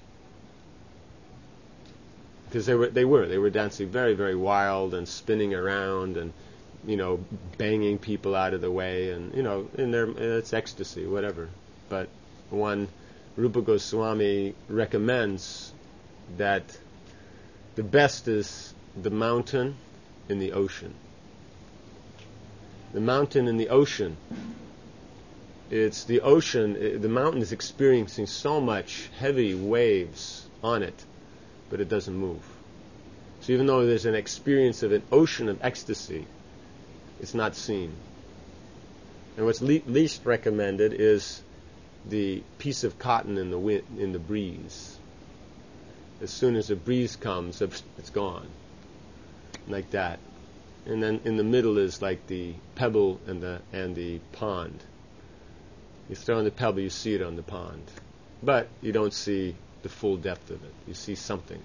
Because they were, they were, they were dancing very, very wild and spinning around and, you know, banging people out of the way, and, you know, in their, it's ecstasy, whatever. But one, Rupa Goswami recommends that the best is the mountain in the ocean. The mountain in the ocean, it's the ocean, the mountain is experiencing so much heavy waves on it, but it doesn't move. So even though there's an experience of an ocean of ecstasy, it's not seen. And what's le- least recommended is the piece of cotton in the wind, in the breeze. As soon as a breeze comes, it's gone. Like that. And then in the middle is like the pebble and the and the pond. You throw in the pebble, you see it on the pond. But you don't see the full depth of it. You see something.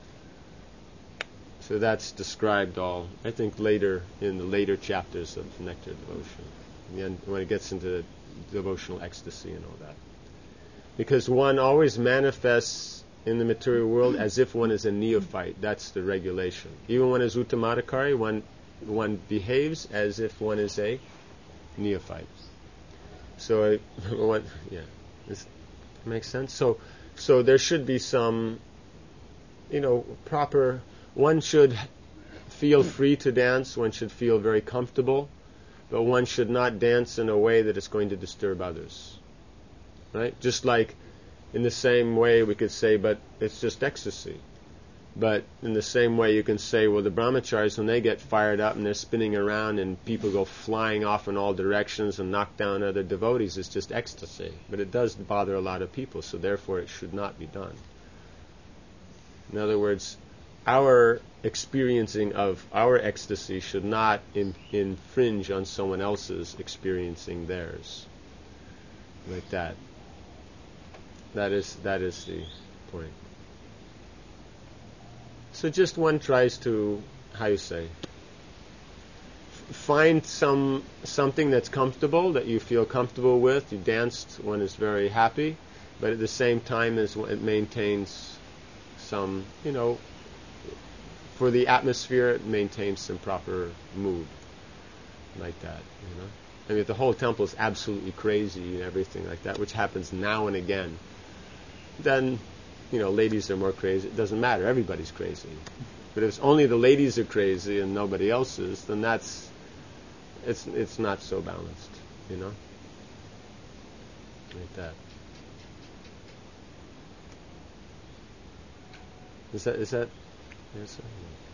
So that's described all, I think, later in the later chapters of Nectar Devotion. And when it gets into devotional ecstasy and all that. Because one always manifests in the material world as if one is a neophyte. That's the regulation. Even when it's Uttamadhikari, one one behaves as if one is a neophyte. So, I, what, yeah, this makes sense. So, so there should be some, you know, proper. One should feel free to dance. One should feel very comfortable, but one should not dance in a way that is going to disturb others. Right? Just like, in the same way we could say, but it's just ecstasy. But in the same way you can say, well, the brahmacharis, when they get fired up and they're spinning around and people go flying off in all directions and knock down other devotees, it's just ecstasy. But it does bother a lot of people, so therefore it should not be done. In other words, our experiencing of our ecstasy should not in, infringe on someone else's experiencing theirs. Like that. That is that is the point. So just one tries to, how you say, f- find some something that's comfortable, that you feel comfortable with. You danced, one is very happy, but at the same time as it maintains some, you know, for the atmosphere, it maintains some proper mood, like that, you know. I mean, if the whole temple is absolutely crazy and everything like that, which happens now and again, then, you know, ladies are more crazy. It doesn't matter. Everybody's crazy. But if only the ladies are crazy and nobody else is, then that's, it's it's not so balanced, you know. Like that. Is that is that? Yes. Sir?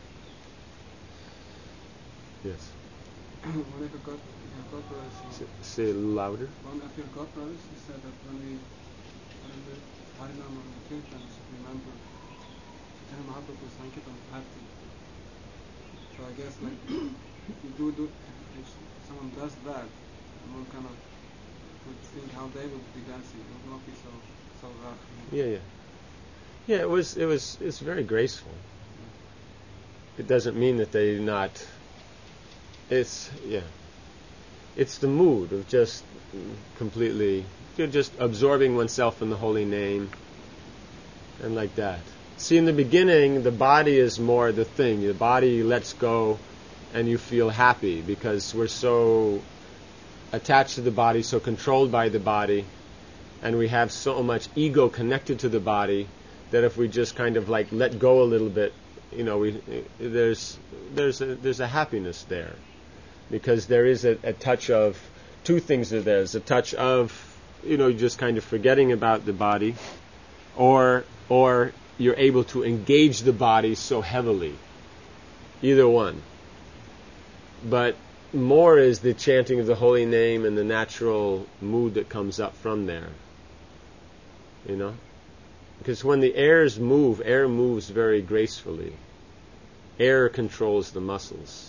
Yes. One of your God, your God brothers, Say, say it louder. one of your God brothers, he said that when we when we Harinam or Kirtans, remember Chaitanya Mahaprabhu Sankirtan Bhakti. So I guess like you do do if someone does that, one kind of would think how they would be dancing. It would not be so so rough. Yeah, yeah, yeah. It was it was it's very graceful. It doesn't mean that they not. It's yeah. It's the mood of just completely, you're just absorbing oneself in the holy name, and like that. See, in the beginning, the body is more the thing. The body lets go, and you feel happy because we're so attached to the body, so controlled by the body, and we have so much ego connected to the body that if we just kind of like let go a little bit, you know, we there's there's a, there's a happiness there. Because there is a, a touch of, two things are there. There's a touch of, you know, just kind of forgetting about the body, or or you're able to engage the body so heavily. Either one. But more is the chanting of the holy name and the natural mood that comes up from there. You know? Because when the airs move, air moves very gracefully. Air controls the muscles.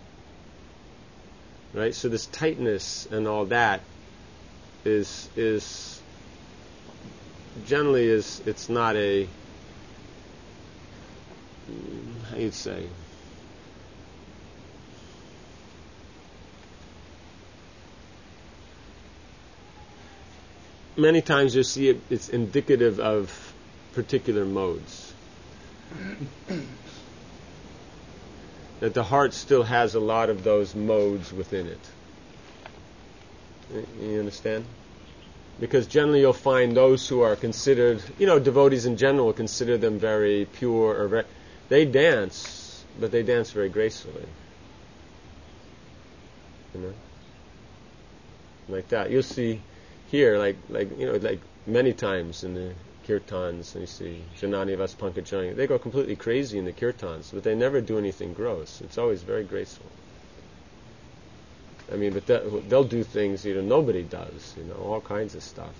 Right, so this tightness and all that is is generally is it's not a how you'd say many times you see it, it's indicative of particular modes. That the heart still has a lot of those modes within it. You understand? Because generally you'll find those who are considered, you know, devotees in general consider them very pure, or very, they dance, but they dance very gracefully. You know? Like that. You'll see here, like, like you know, like many times in the kirtans, and you see Janani Vas Pankajani, they go completely crazy in the kirtans, but they never do anything gross. It's always very graceful. I mean, but that, they'll do things, you know, nobody does, you know, all kinds of stuff.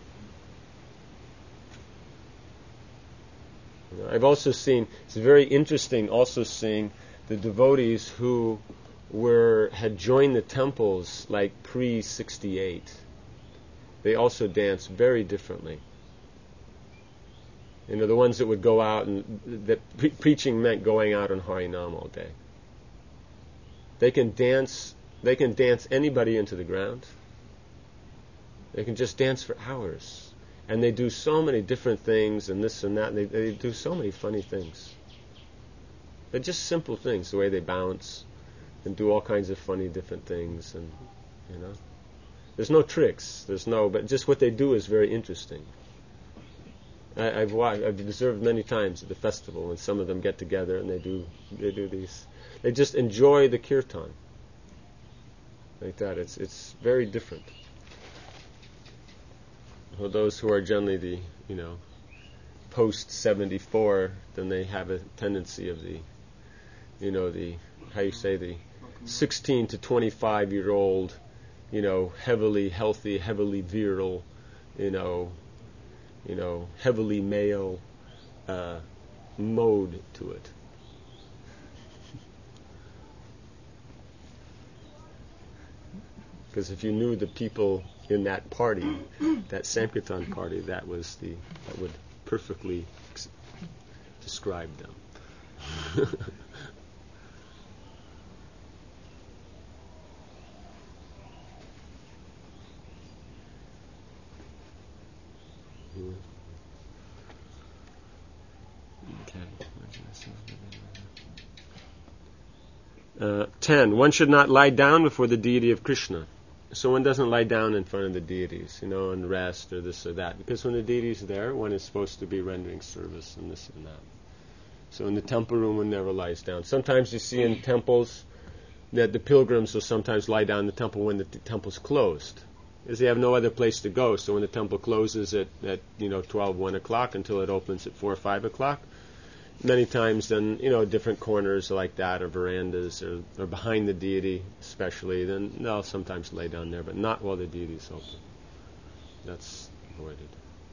You know, I've also seen, it's very interesting also seeing the devotees who were, had joined the temples like pre sixty-eight. They also dance very differently. You know, the ones that would go out, and that pre- preaching meant going out on Harinam all day. They can dance, they can dance anybody into the ground. They can just dance for hours. And they do so many different things, and this and that, and they, they do so many funny things. They're just simple things, the way they bounce, and do all kinds of funny different things, and, you know. There's no tricks, there's no, but just what they do is very interesting. I, I've watched, I've observed many times at the festival when some of them get together and they do they do these. They just enjoy the kirtan. Like that. It's it's very different. Well, those who are generally the, you know, post seventy-four, then they have a tendency of the, you know, the, how you say, the sixteen to twenty-five year old, you know, heavily healthy, heavily virile, you know, you know, heavily male uh, mode to it. Because if you knew the people in that party, that Sankirtan party, that was the, that would perfectly ex- describe them. Uh, ten. One should not lie down before the deity of Krishna. So one doesn't lie down in front of the deities, you know, and rest or this or that. Because when the deity is there, one is supposed to be rendering service and this and that. So in the temple room, one never lies down. Sometimes you see in temples that the pilgrims will sometimes lie down in the temple when the t- temple's closed, because they have no other place to go. So when the temple closes at, at you know twelve, one o'clock until it opens at four or five o'clock, many times then you know different corners like that or verandas or, or behind the deity especially, then they'll sometimes lay down there, but not while the deity's open. That's avoided.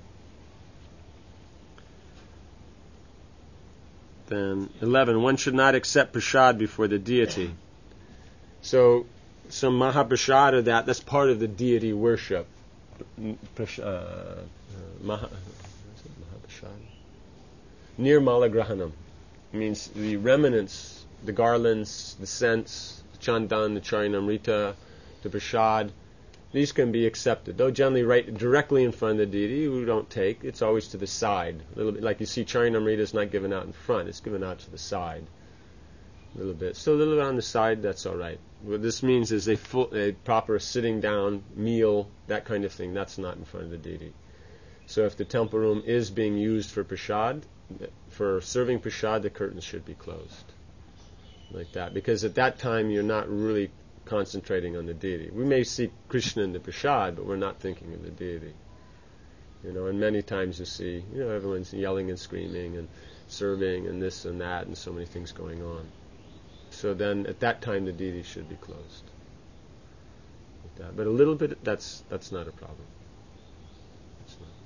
Then eleven. One should not accept prasad before the deity. So, some mahaprasada, that that's part of the deity worship. Prash, uh, uh, maha, is it mahaprasada? Nirmalagrahanam means the remnants, the garlands, the scents, the chandan, the charinamrita, the prasad. These can be accepted. Though generally right directly in front of the deity, we don't take. It's always to the side. A little bit like you see, charinamrita is not given out in front; it's given out to the side. A little bit. So a little bit on the side, that's all right. What this means is a full, a proper sitting down meal, that kind of thing. That's not in front of the deity. So if the temple room is being used for prasad, for serving prasad, the curtains should be closed, like that. Because at that time you're not really concentrating on the deity. We may see Krishna in the prasad, but we're not thinking of the deity. You know, and many times you see, you know, everyone's yelling and screaming and serving and this and that and so many things going on. So then, at that time, the deity should be closed. Like that. But a little bit, that's that's not a problem. It's not.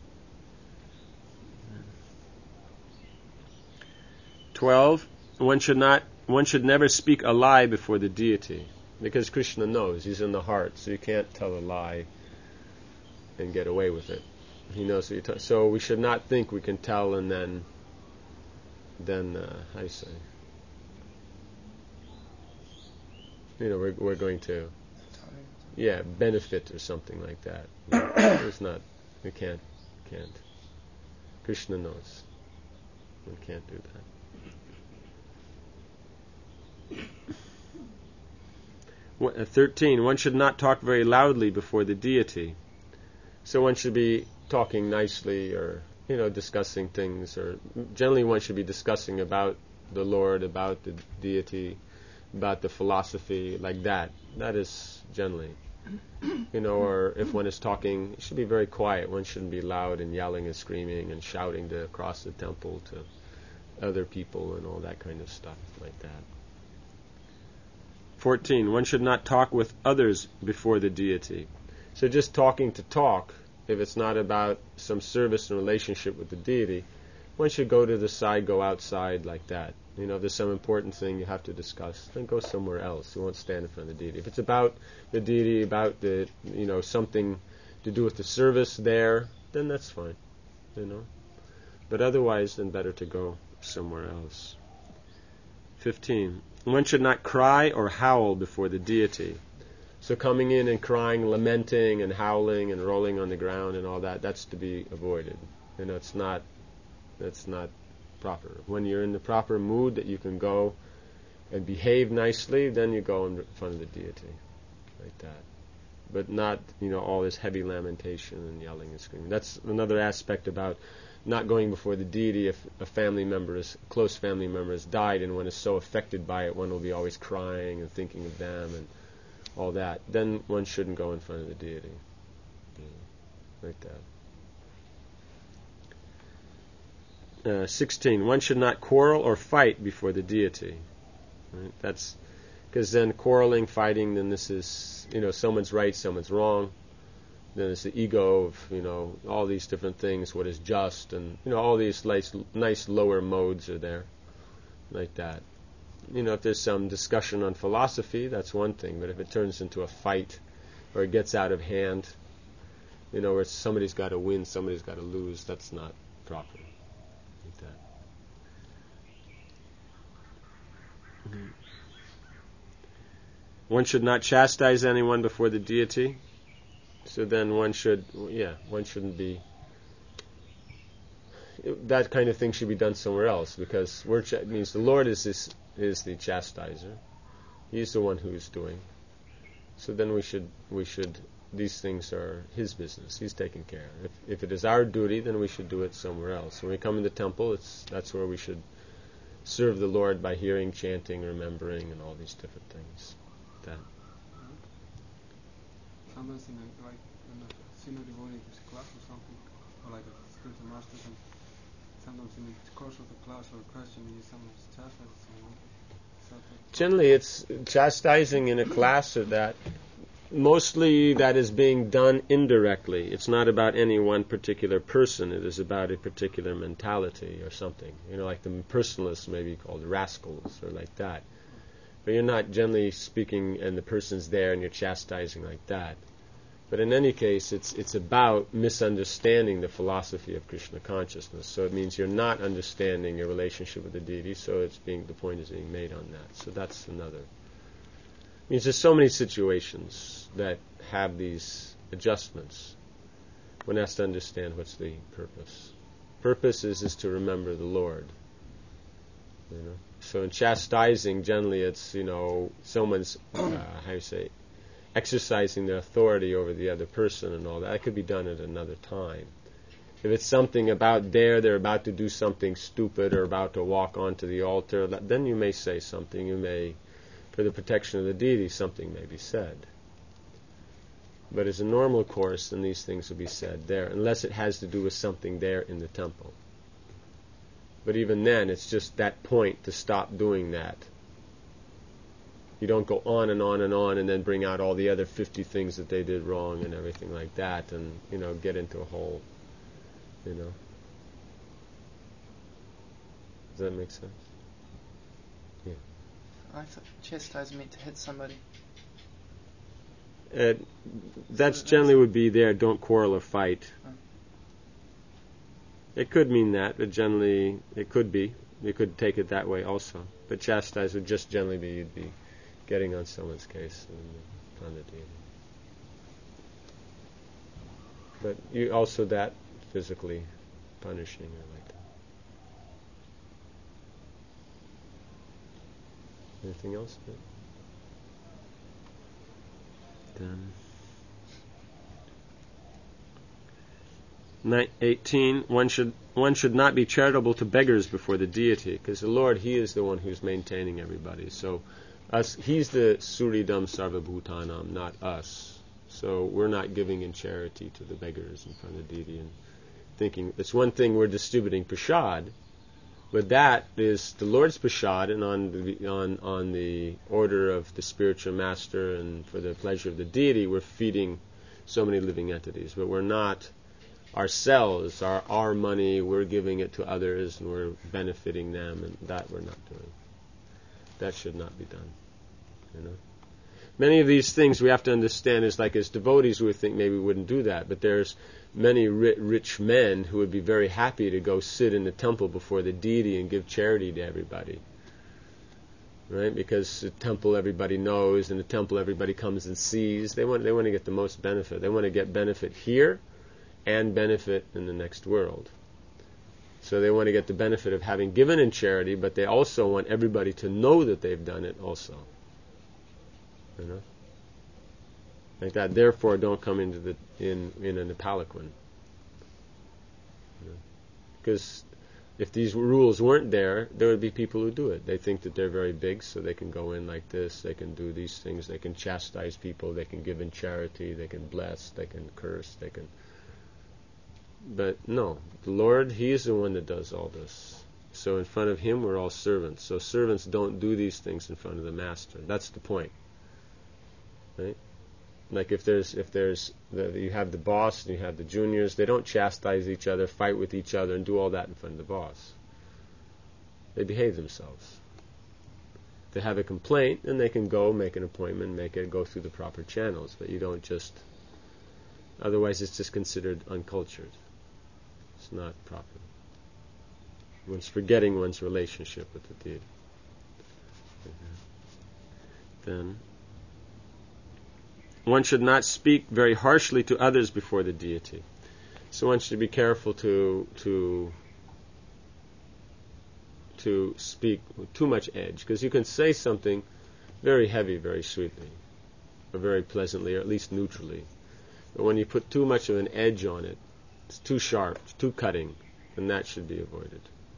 Twelve. One should not. One should never speak a lie before the deity, because Krishna knows. He's in the heart, so you can't tell a lie and get away with it. He knows what you tell. So we should not think we can tell and then, then uh, how do you say? You know, we're we're going to, yeah, benefit or something like that. It's not. We can't, can't. Krishna knows. We can't do that. Uh, Thirteen. One should not talk very loudly before the deity. So one should be talking nicely, or you know, discussing things, or generally one should be discussing about the Lord, about the deity, about the philosophy, like that. That is generally, you know, or if one is talking, it should be very quiet. One shouldn't be loud and yelling and screaming and shouting to across the temple to other people and all that kind of stuff like that. Fourteen. One should not talk with others before the deity. So just talking to talk, if it's not about some service and relationship with the deity, one should go to the side, go outside like that. You know, if there's some important thing you have to discuss, then go somewhere else. You won't stand in front of the deity. If it's about the deity, about the, you know, something to do with the service there, then that's fine, you know. But otherwise, then better to go somewhere else. Fifteen. One should not cry or howl before the deity. So coming in and crying, lamenting and howling and rolling on the ground and all that, that's to be avoided. You know, it's not, that's not proper. When you're in the proper mood that you can go and behave nicely, then you go in front of the deity, like that. But not, you know, all this heavy lamentation and yelling and screaming. That's another aspect about not going before the deity. If a family member, is, a close family member has died and one is so affected by it, one will be always crying and thinking of them and all that. Then one shouldn't go in front of the deity, you know, like that. Uh, sixteen. One should not quarrel or fight before the deity. Right? That's because then quarreling, fighting, then this is, you know, someone's right, someone's wrong. Then it's the ego of, you know, all these different things, what is just, and, you know, all these nice, nice lower modes are there, like that. You know, if there's some discussion on philosophy, that's one thing, but if it turns into a fight, or it gets out of hand, you know, where somebody's got to win, somebody's got to lose, that's not proper. Like that. Mm-hmm. One should not chastise anyone before the deity. So then one should, yeah, one shouldn't be, that kind of thing should be done somewhere else, because word ch- means the Lord is this, is the chastiser. He's the one who's doing. So then we should we should these things are His business. He's taking care. If if it is our duty, then we should do it somewhere else. When we come in the temple, it's that's where we should serve the Lord by hearing, chanting, remembering, and all these different things. That. Sometimes in a, like in a senior devotee gives a class or something, or like a spiritual master, and sometimes in the course of the class or a question, you sometimes chastise someone. So that Generally, it's chastising in a class or that. Mostly that is being done indirectly. It's not about any one particular person. It is about a particular mentality or something. You know, like the personalists may be called rascals or like that. But you're not generally speaking and the person's there and you're chastising like that. But in any case, it's it's about misunderstanding the philosophy of Krishna consciousness. So it means you're not understanding your relationship with the deity, so it's being the point is being made on that. So that's another. It means there's so many situations that have these adjustments. One has to understand what's the purpose. Purpose is, is to remember the Lord. You know? So in chastising, generally it's, you know, someone's, uh, how you say, exercising their authority over the other person and all that. That could be done at another time. If it's something about there, they're about to do something stupid or about to walk onto the altar, then you may say something. You may, for the protection of the deity, something may be said. But as a normal course, then these things will be said there, unless it has to do with something there in the temple. But even then, it's just that point to stop doing that. You don't go on and on and on and then bring out all the other fifty things that they did wrong and everything like that and, you know, get into a whole, you know. Does that make sense? Yeah. I thought chastising meant to hit somebody. Uh, that's generally would be there, don't quarrel or fight. Oh. It could mean that, but generally it could be. You could take it that way also. But chastise would just generally be you'd be getting on someone's case and on the deity. But you also that physically punishing or like that. Anything else? Then eighteen. One should one should not be charitable to beggars before the deity, because the Lord, He is the one who's maintaining everybody. So, us, He's the Suridam Sarvabhutanam, not us. So we're not giving in charity to the beggars in front of the deity and thinking it's one thing we're distributing prasad, but that is the Lord's prasad, and on the on on the order of the spiritual master and for the pleasure of the deity, we're feeding so many living entities. But we're not ourselves, our our money, we're giving it to others and we're benefiting them, and that we're not doing. That should not be done. You know, many of these things we have to understand is like as devotees we would think maybe we wouldn't do that, but there's many ri- rich men who would be very happy to go sit in the temple before the deity and give charity to everybody. Right? Because the temple everybody knows, and the temple everybody comes and sees. They want they want to get the most benefit. They want to get benefit here and benefit in the next world. So they want to get the benefit of having given in charity, but they also want everybody to know that they've done it also. You know? Like that. Therefore, don't come into the in in an palanquin. Because if these rules weren't there, there would be people who do it. They think that they're very big, so they can go in like this. They can do these things. They can chastise people. They can give in charity. They can bless. They can curse. They can. But no, the Lord, He is the one that does all this. So in front of Him, we're all servants. So servants don't do these things in front of the master. That's the point. Right? Like if there's if there's the, you have the boss and you have the juniors, they don't chastise each other, fight with each other, and do all that in front of the boss. They behave themselves. They have a complaint, and they can go make an appointment, make it go through the proper channels. But you don't just. Otherwise, it's just considered uncultured. It's not proper. One's forgetting one's relationship with the deity. Mm-hmm. Then. One should not speak very harshly to others before the deity. So one should be careful to to to speak with too much edge, because you can say something very heavy, very sweetly, or very pleasantly, or at least neutrally. But when you put too much of an edge on it, it's too sharp, it's too cutting, then that should be avoided.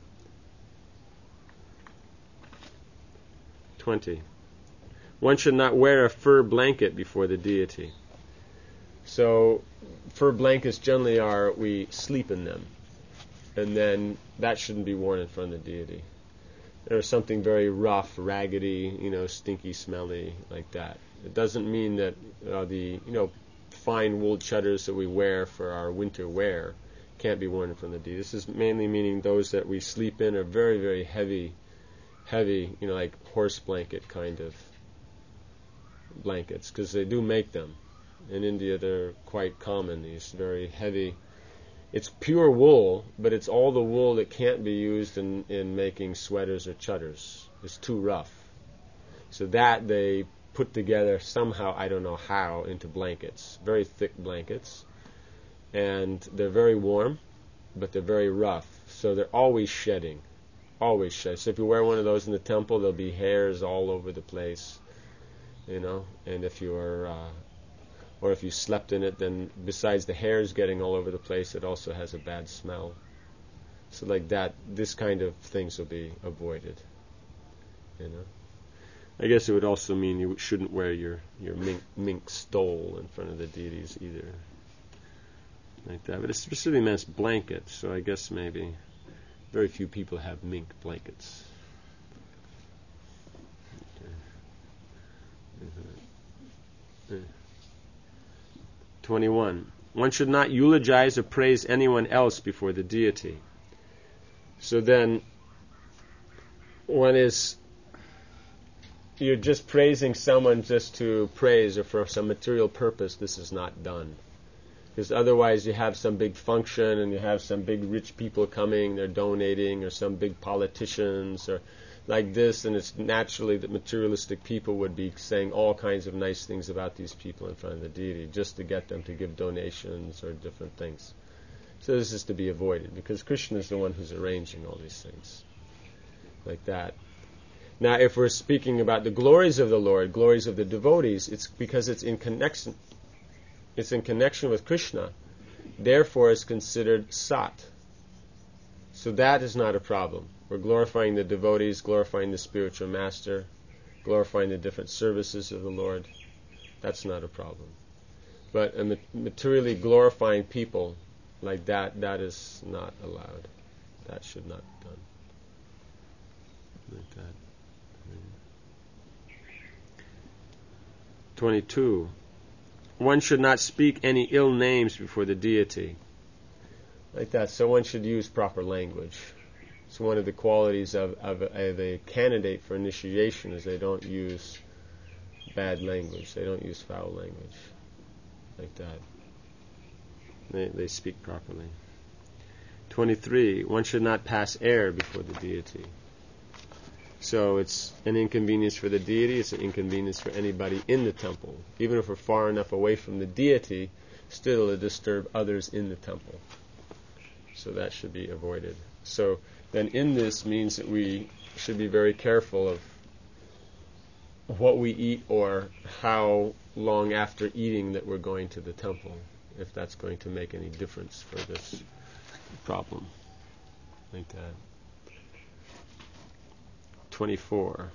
twenty. One should not wear a fur blanket before the deity. So, fur blankets generally are, we sleep in them. And then that shouldn't be worn in front of the deity. There's something very rough, raggedy, you know, stinky, smelly, like that. It doesn't mean that uh, the, you know, fine wool chudders that we wear for our winter wear can't be worn in front of the deity. This is mainly meaning those that we sleep in are very, very heavy, heavy, you know, like horse blanket kind of blankets, because they do make them. In India, they're quite common, these very heavy. It's pure wool, but it's all the wool that can't be used in, in making sweaters or chudders. It's too rough. So that they put together somehow, I don't know how, into blankets. Very thick blankets. And they're very warm, but they're very rough. So they're always shedding. Always shedding. So if you wear one of those in the temple, there'll be hairs all over the place. You know, and if you are... Uh, or if you slept in it, then besides the hairs getting all over the place, it also has a bad smell. So like that, this kind of things will be avoided. You know, I guess it would also mean you shouldn't wear your, your mink, mink stole in front of the deities either. Like that. But it specifically means blankets, so I guess maybe very few people have mink blankets. Okay. Mm-hmm. Yeah. twenty-one. One should not eulogize or praise anyone else before the deity. So then, one is, you're just praising someone just to praise or for some material purpose. This is not done. Because otherwise you have some big function and you have some big rich people coming, they're donating, or some big politicians, or like this, and it's naturally that materialistic people would be saying all kinds of nice things about these people in front of the deity just to get them to give donations or different things. So this is to be avoided, because Krishna is the one who's arranging all these things like that. Now, if we're speaking about the glories of the Lord, glories of the devotees, it's because it's in connection it's in connection with Krishna, therefore it's considered sat. So that is not a problem. We're glorifying the devotees, glorifying the spiritual master, glorifying the different services of the Lord. That's not a problem. But a materially glorifying people like that, that is not allowed. That should not be done. Like that. twenty-two. One should not speak any ill names before the deity. Like that. So one should use proper language. So one of the qualities of, of, of a candidate for initiation is they don't use bad language. They don't use foul language. Like that. They, they speak properly. twenty-three. One should not pass air before the deity. So it's an inconvenience for the deity, it's an inconvenience for anybody in the temple. Even if we're far enough away from the deity, still it'll disturb others in the temple. So that should be avoided. So then in this means that we should be very careful of what we eat or how long after eating that we're going to the temple, if that's going to make any difference for this problem. Like that. twenty-four.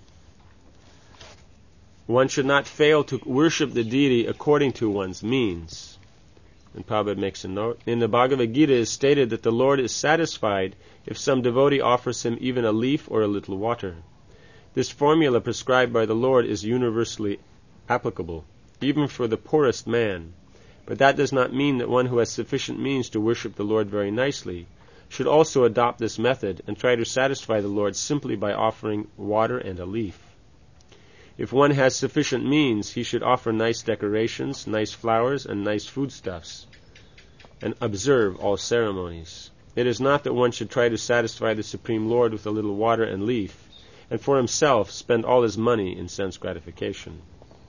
One should not fail to worship the deity according to one's means. And Prabhupada makes a note. In the Bhagavad Gita it is stated that the Lord is satisfied if some devotee offers him even a leaf or a little water. This formula prescribed by the Lord is universally applicable, even for the poorest man. But that does not mean that one who has sufficient means to worship the Lord very nicely should also adopt this method and try to satisfy the Lord simply by offering water and a leaf. If one has sufficient means, he should offer nice decorations, nice flowers, and nice foodstuffs, and observe all ceremonies. It is not that one should try to satisfy the Supreme Lord with a little water and leaf, and for himself spend all his money in sense gratification.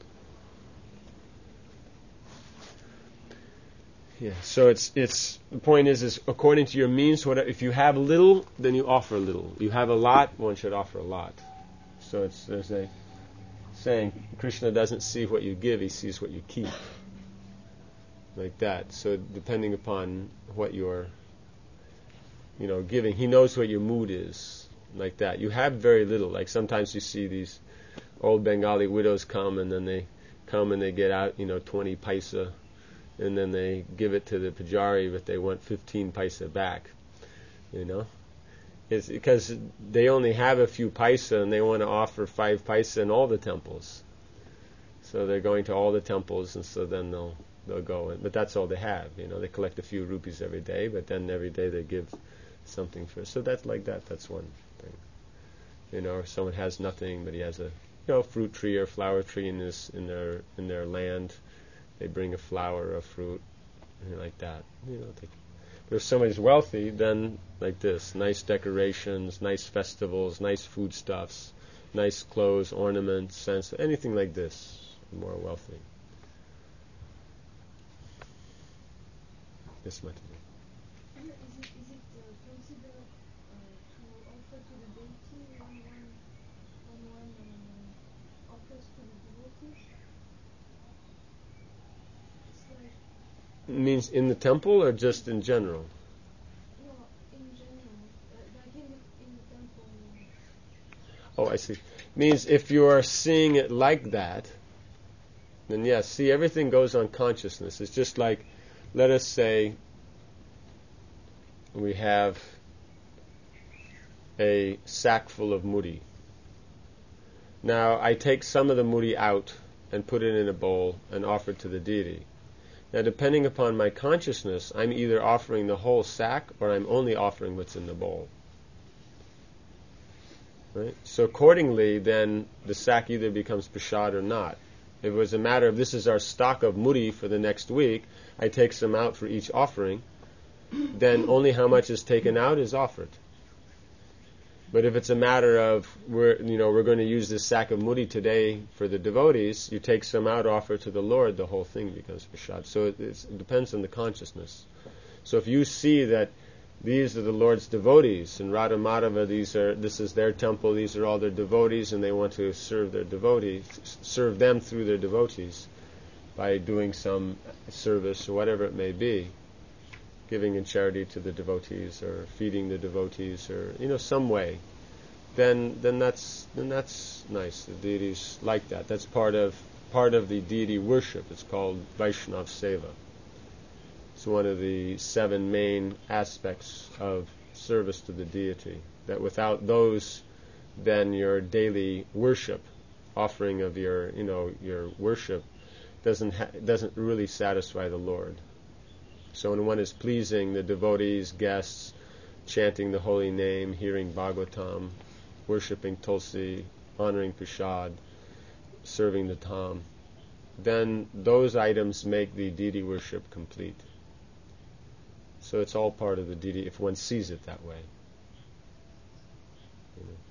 Yeah, so it's it's the point is is according to your means. Whatever, if you have little, then you offer little. You have a lot, one should offer a lot. So it's there's a saying Krishna doesn't see what you give, he sees what you keep. Like that. So depending upon what you're, you know, giving, he knows what your mood is. Like that. You have very little. Like sometimes you see these old Bengali widows come and then they come and they get out, you know, twenty paisa, and then they give it to the pujari, but they want fifteen paisa back. You know? It's because they only have a few paisa and they want to offer five paisa in all the temples. So they're going to all the temples, and so then they'll they'll go in. But that's all they have. You know, they collect a few rupees every day, but then every day they give something for. So that's like that. That's one thing. You know, or someone has nothing, but he has a you know fruit tree or flower tree in his in their in their land. They bring a flower or a fruit, you know, like that. You know, they, but if somebody's wealthy, then like this: nice decorations, nice festivals, nice foodstuffs, nice clothes, ornaments, sense, anything like this. More wealthy. Yes, Mataji. Is it, is it uh, considered uh, to offer to the deity when one, when one uh, offers to the devotees? It's like... Means in the temple or just in general? No, in general. Uh, like in the, in the temple. Oh, I see. Means if you are seeing it like that, then yes, see, everything goes on consciousness. It's just like, let us say we have a sack full of mudi. Now, I take some of the mudi out and put it in a bowl and offer it to the deity. Now, depending upon my consciousness, I'm either offering the whole sack or I'm only offering what's in the bowl. Right? So accordingly, then, the sack either becomes prasad or not. If it was a matter of this is our stock of mudi for the next week, I take some out for each offering, then only how much is taken out is offered. But if it's a matter of we're you know we're going to use this sack of mudi today for the devotees, you take some out, offer to the Lord, the whole thing becomes prasad. So it, it's, it depends on the consciousness. So if you see that these are the Lord's devotees, and Radha Madhava, these are this is their temple, these are all their devotees, and they want to serve their devotees, serve them through their devotees by doing some service or whatever it may be, giving in charity to the devotees or feeding the devotees or you know some way, then then that's then that's nice. The deities like that. That's part of part of the deity worship. It's called Vaishnav Seva. It's one of the seven main aspects of service to the deity. That without those, then your daily worship, offering of your, you know, your worship, doesn't ha- doesn't really satisfy the Lord. So when one is pleasing the devotees, guests, chanting the holy name, hearing Bhagavatam, worshipping Tulsi, honoring Prasad, serving the Tam, then those items make the deity worship complete. So it's all part of the deity if one sees it that way. You know.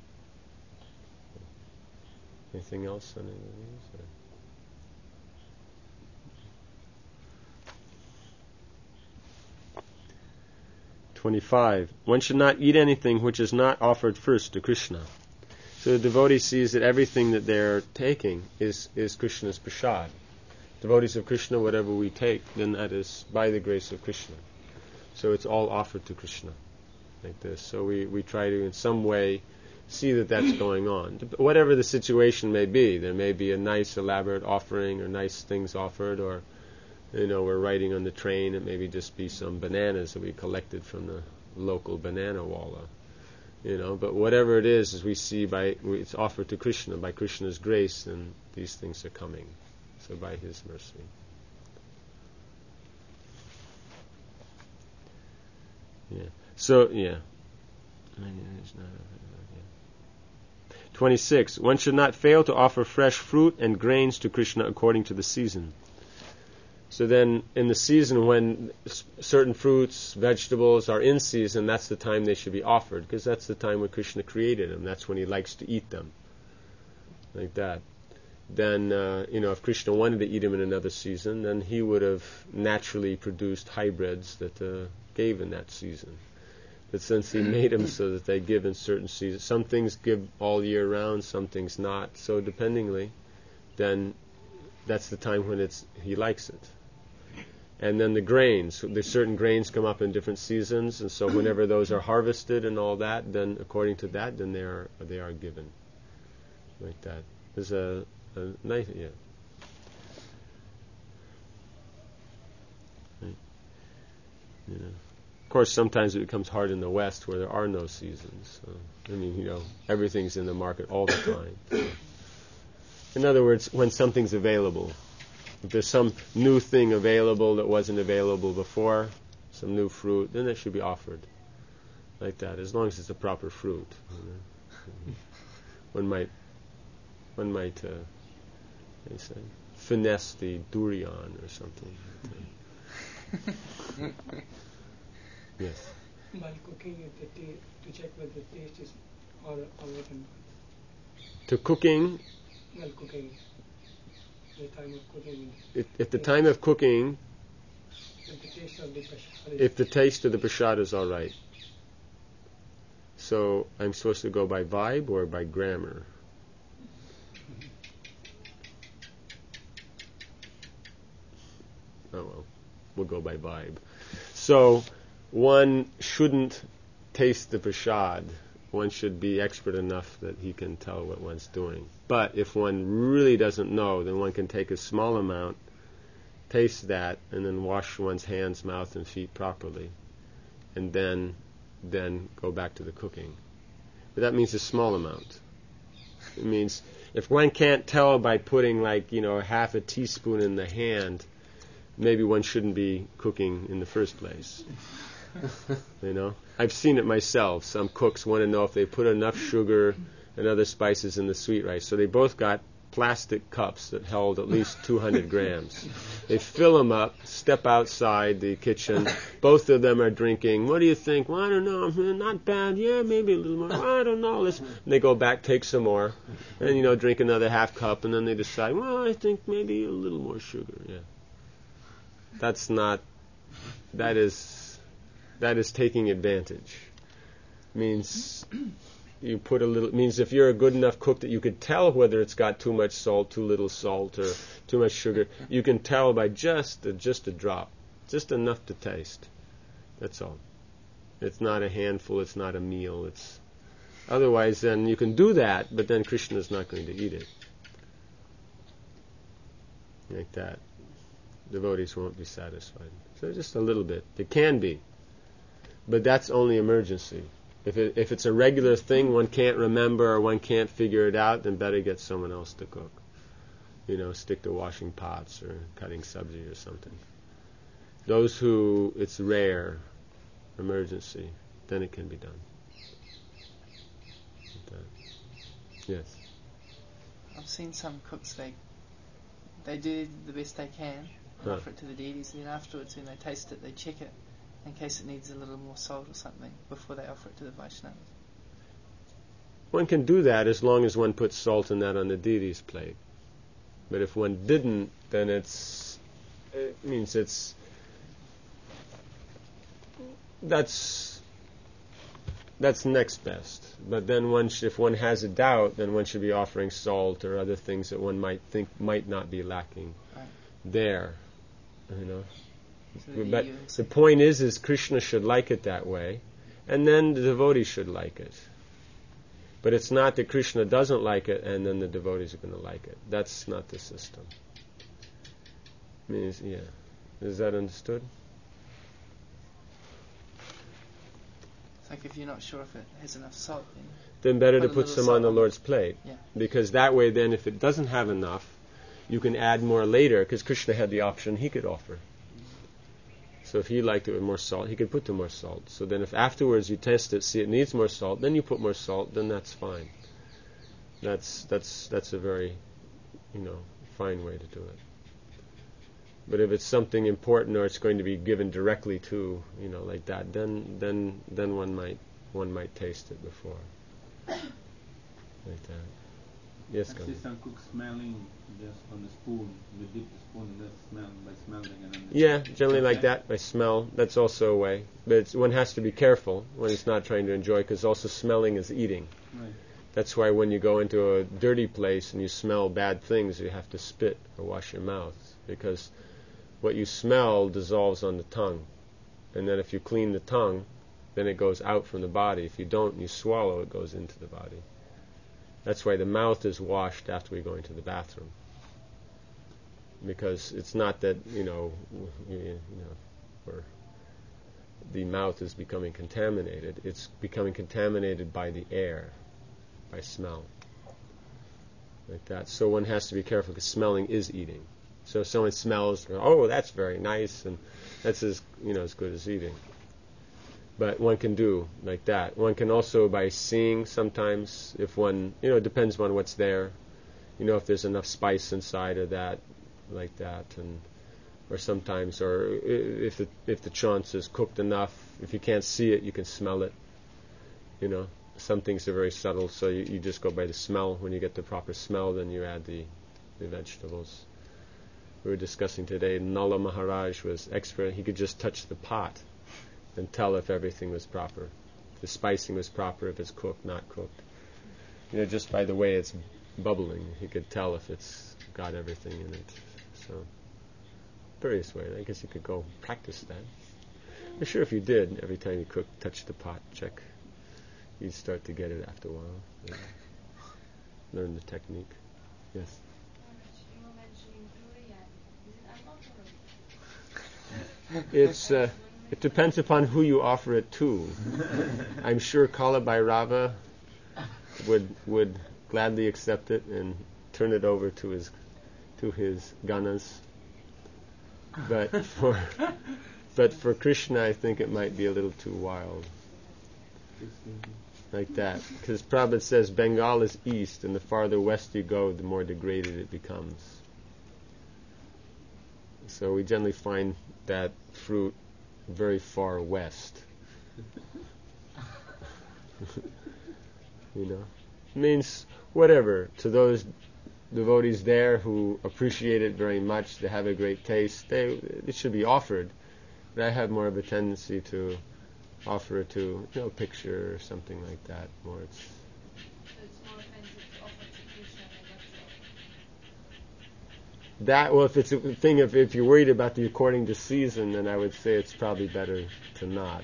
Anything else on any of these? Or? twenty-five. One should not eat anything which is not offered first to Krishna. So the devotee sees that everything that they're taking is, is Krishna's prasad. Devotees of Krishna, whatever we take, then that is by the grace of Krishna. So it's all offered to Krishna, like this. So we, we try to in some way see that that's going on. Whatever the situation may be, there may be a nice elaborate offering or nice things offered, or you know, we're riding on the train, it maybe just be some bananas that we collected from the local banana walla. You know, but whatever it is, as we see by it's offered to Krishna by Krishna's grace, and these things are coming. So by His mercy. Yeah. So yeah. Twenty-six. One should not fail to offer fresh fruit and grains to Krishna according to the season. So then, in the season when s- certain fruits, vegetables are in season, that's the time they should be offered, because that's the time when Krishna created them. That's when He likes to eat them, like that. Then, uh, you know, if Krishna wanted to eat them in another season, then He would have naturally produced hybrids that uh, gave in that season. But since he made them so that they give in certain seasons, some things give all year round, some things not. So dependingly, then that's the time when it's he likes it. And then the grains, there's certain grains come up in different seasons, and so whenever those are harvested and all that, then according to that, then they are they are given like that. There's a, a nice yeah. Right. Yeah. Of course, sometimes it becomes hard in the West where there are no seasons. So, I mean, you know, everything's in the market all the time. So. In other words, when something's available. If there's some new thing available that wasn't available before, some new fruit, then it should be offered like that, as long as it's a proper fruit. You know. One might, one might, uh, they say, finesse the durian or something. Yes. While cooking, if the ta- to check whether the taste is all all right and To cooking. while cooking. The time of cooking. At, at the time of cooking, If the taste of the prashad is if the taste of the prasad is all right. So I'm supposed to go by vibe or by grammar? Oh well, we'll go by vibe. So one shouldn't taste the prasad. One should be expert enough that he can tell what one's doing. But if one really doesn't know, then one can take a small amount, taste that, and then wash one's hands, mouth, and feet properly, and then then go back to the cooking. But that means a small amount. It means if one can't tell by putting like, you know, half a teaspoon in the hand, maybe one shouldn't be cooking in the first place. You know, I've seen it myself. Some cooks want to know if they put enough sugar and other spices in the sweet rice. So they both got plastic cups that held at least two hundred grams. They fill them up, step outside the kitchen. Both of them are drinking. What do you think? Well, I don't know. Not bad. Yeah, maybe a little more. I don't know. Let's. And they go back, take some more, and you know, drink another half cup, and then they decide. Well, I think maybe a little more sugar. Yeah. That's not. That is. That is taking advantage. Means you put a little. Means if you're a good enough cook that you could tell whether it's got too much salt, too little salt, or too much sugar, you can tell by just a, just a drop, just enough to taste. That's all. It's not a handful. It's not a meal. It's otherwise. Then you can do that, but then Krishna is not going to eat it. Like that, devotees won't be satisfied. So just a little bit. It can be. But that's only emergency. If it, if it's a regular thing, one can't remember or one can't figure it out, then better get someone else to cook. You know, stick to washing pots or cutting sabji or something. Those who it's rare, emergency, then it can be done. Like yes. I've seen some cooks, they they do the best they can, Huh. offer it to the deities, and then afterwards when they taste it, they check it in case it needs a little more salt or something before they offer it to the Vaishnavas. One can do that as long as one puts salt in that on the deity's plate. But if one didn't, then it's it means it's that's that's next best. But then one sh- if one has a doubt, then one should be offering salt or other things that one might think might not be lacking Right. there. You know. So But you- the point is, is Krishna should like it that way, and then the devotees should like it. But it's not that Krishna doesn't like it, and then the devotees are going to like it. That's not the system. Means, yeah, is that understood? It's like if you're not sure if it has enough salt, then Then better Put to a put little some salt on the on. Lord's plate, Yeah. because that way, then, if it doesn't have enough, you can add more later, because Krishna had the option he could offer. So if he liked it with more salt, he could put the more salt. So then if afterwards you test it, see it needs more salt, then you put more salt, then that's fine. That's that's that's a very, you know, fine way to do it. But if it's something important or it's going to be given directly to, you know, like that, then then then one might one might taste it before. Like that. Yes, I go see ahead. some cooks smelling just on the spoon. They dip the spoon and then smell by smelling and then. Yeah, generally like Okay. that, by smell. That's also a way. But it's, one has to be careful when it's not trying to enjoy, because also smelling is eating. Right. That's why when you go into a dirty place and you smell bad things, you have to spit or wash your mouth, because what you smell dissolves on the tongue. And then if you clean the tongue, then it goes out from the body. If you don't and you swallow, it goes into the body. That's why the mouth is washed after we go into the bathroom. Because it's not that, you know, you, you know, where the mouth is becoming contaminated. It's becoming contaminated by the air, by smell. Like that. So one has to be careful, because smelling is eating. So if someone smells, oh, that's very nice, and that's as, you know, as good as eating. But one can do like that. One can also, by seeing sometimes, if one, you know, it depends on what's there. You know, if there's enough spice inside of that, like that, and or sometimes, or i- if the if the chance is cooked enough. If you can't see it, you can smell it. You know, some things are very subtle, so you, you just go by the smell. When you get the proper smell, then you add the, the vegetables. We were discussing today, Nala Maharaj was expert. He could just touch the pot and tell if everything was proper. If the spicing was proper, if it's cooked, not cooked. You know, just by the way it's bubbling, he could tell if it's got everything in it. So, various ways. I guess you could go practice that. I'm sure if you did, every time you cook, touch the pot, check, you'd start to get it after a while. Yeah. Learn the technique. Yes? You were mentioning durian. Is it unlawful? It's uh, it depends upon who you offer it to. I'm sure Kala Bhairava would would gladly accept it and turn it over to his to his ganas. But for but for Krishna, I think it might be a little too wild, like that. Because Prabhupada says Bengal is east, and the farther west you go, the more degraded it becomes. So we generally find that fruit very far west. You know, means whatever to those devotees there who appreciate it very much. They have a great taste. They it should be offered. But I have more of a tendency to offer it to, you know, a picture or something like that. More it's So it's more offensive to offer to Krishna than yourself. that. Well, if it's a thing, if if you're worried about the according to season, then I would say it's probably better to not.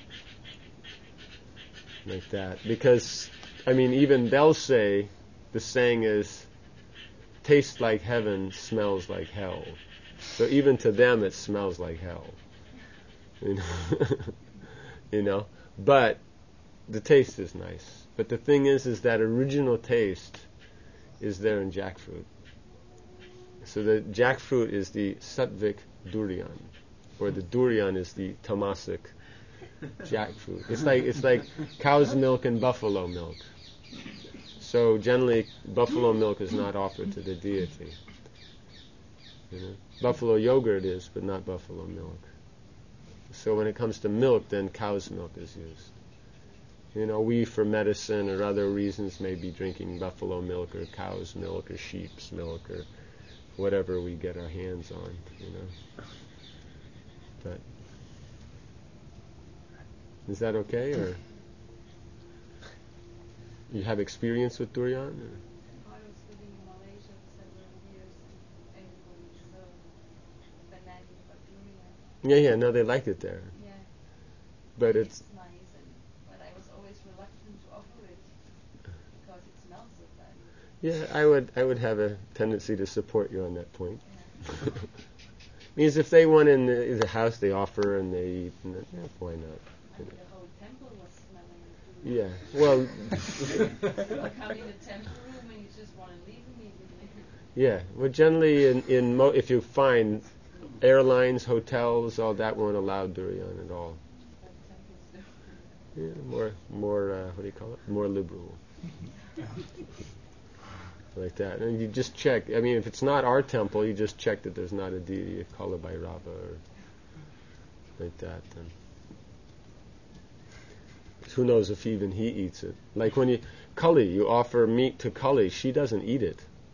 Like that, because I mean, even they'll say the saying is, "Tastes like heaven, smells like hell." So even to them, it smells like hell. You know, you know. But the taste is nice. But the thing is, is that original taste is there in jackfruit. So the jackfruit is the sattvic durian, or the durian is the tamasic jackfruit. It's like it's like cow's milk and buffalo milk. So generally, buffalo milk is not offered to the deity. You know? Buffalo yogurt is, but not buffalo milk. So when it comes to milk, then cow's milk is used. You know, we for medicine or other reasons may be drinking buffalo milk or cow's milk or sheep's milk or whatever we get our hands on, you know. But is that okay, or you have experience with durian? Or? I was living in Malaysia for several years and everybody was so fanatic about durian. Yeah, yeah, no, they like it there. Yeah. But it's nice, and but I was always reluctant to offer it because it smells so bad. yeah, I would I would have a tendency to support you on that point. Yeah. Means if they want in the, the house, they offer and they eat, and then, yeah, why not? And the whole temple was smelling of Yeah, durian. well, You come in the temple room and you just want to leave immediately. yeah. Well, generally, in in mo- if you find airlines, hotels, all that won't allow durian at all. All temples do. Yeah, more more uh, what do you call it? More liberal. Like that, and you just check. I mean, if it's not our temple, you just check that there's not a deity of Kala Bhairava or like that. Then who knows if even he eats it? Like when you Kali, you offer meat to Kali, she doesn't eat it.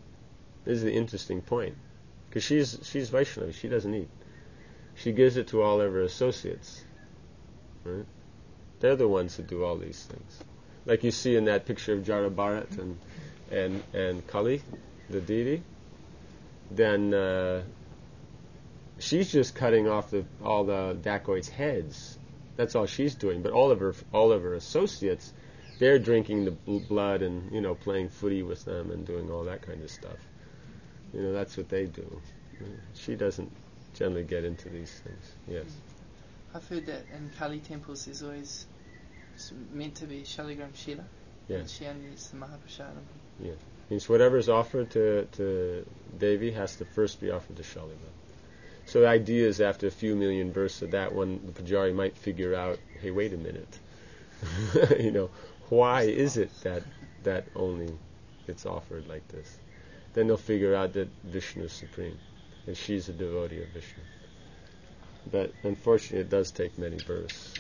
This is the interesting point. Because she's, she's Vaishnava, she doesn't eat. She gives it to all of her associates. Right? They're the ones who do all these things. Like you see in that picture of Jara Bharat and, and, and Kali, the deity. Then uh, she's just cutting off the, all the dacoits' heads. That's all she's doing. But all of her all of her associates, they're drinking the bl- blood and, you know, playing footy with them and doing all that kind of stuff. You know, that's what they do. She doesn't generally get into these things. Yes. I've heard that in Kali temples there's always it's meant to be Shaligram Shila. Yeah. And she only eats the Mahaprasadam. Yeah. Means whatever's offered to, to Devi has to first be offered to Shaligram. So the idea is after a few million births of that one, the Pujari might figure out, hey, wait a minute. You know, why is it that that only it's offered like this? Then they'll figure out that Vishnu is supreme, and she's a devotee of Vishnu. But unfortunately, it does take many births.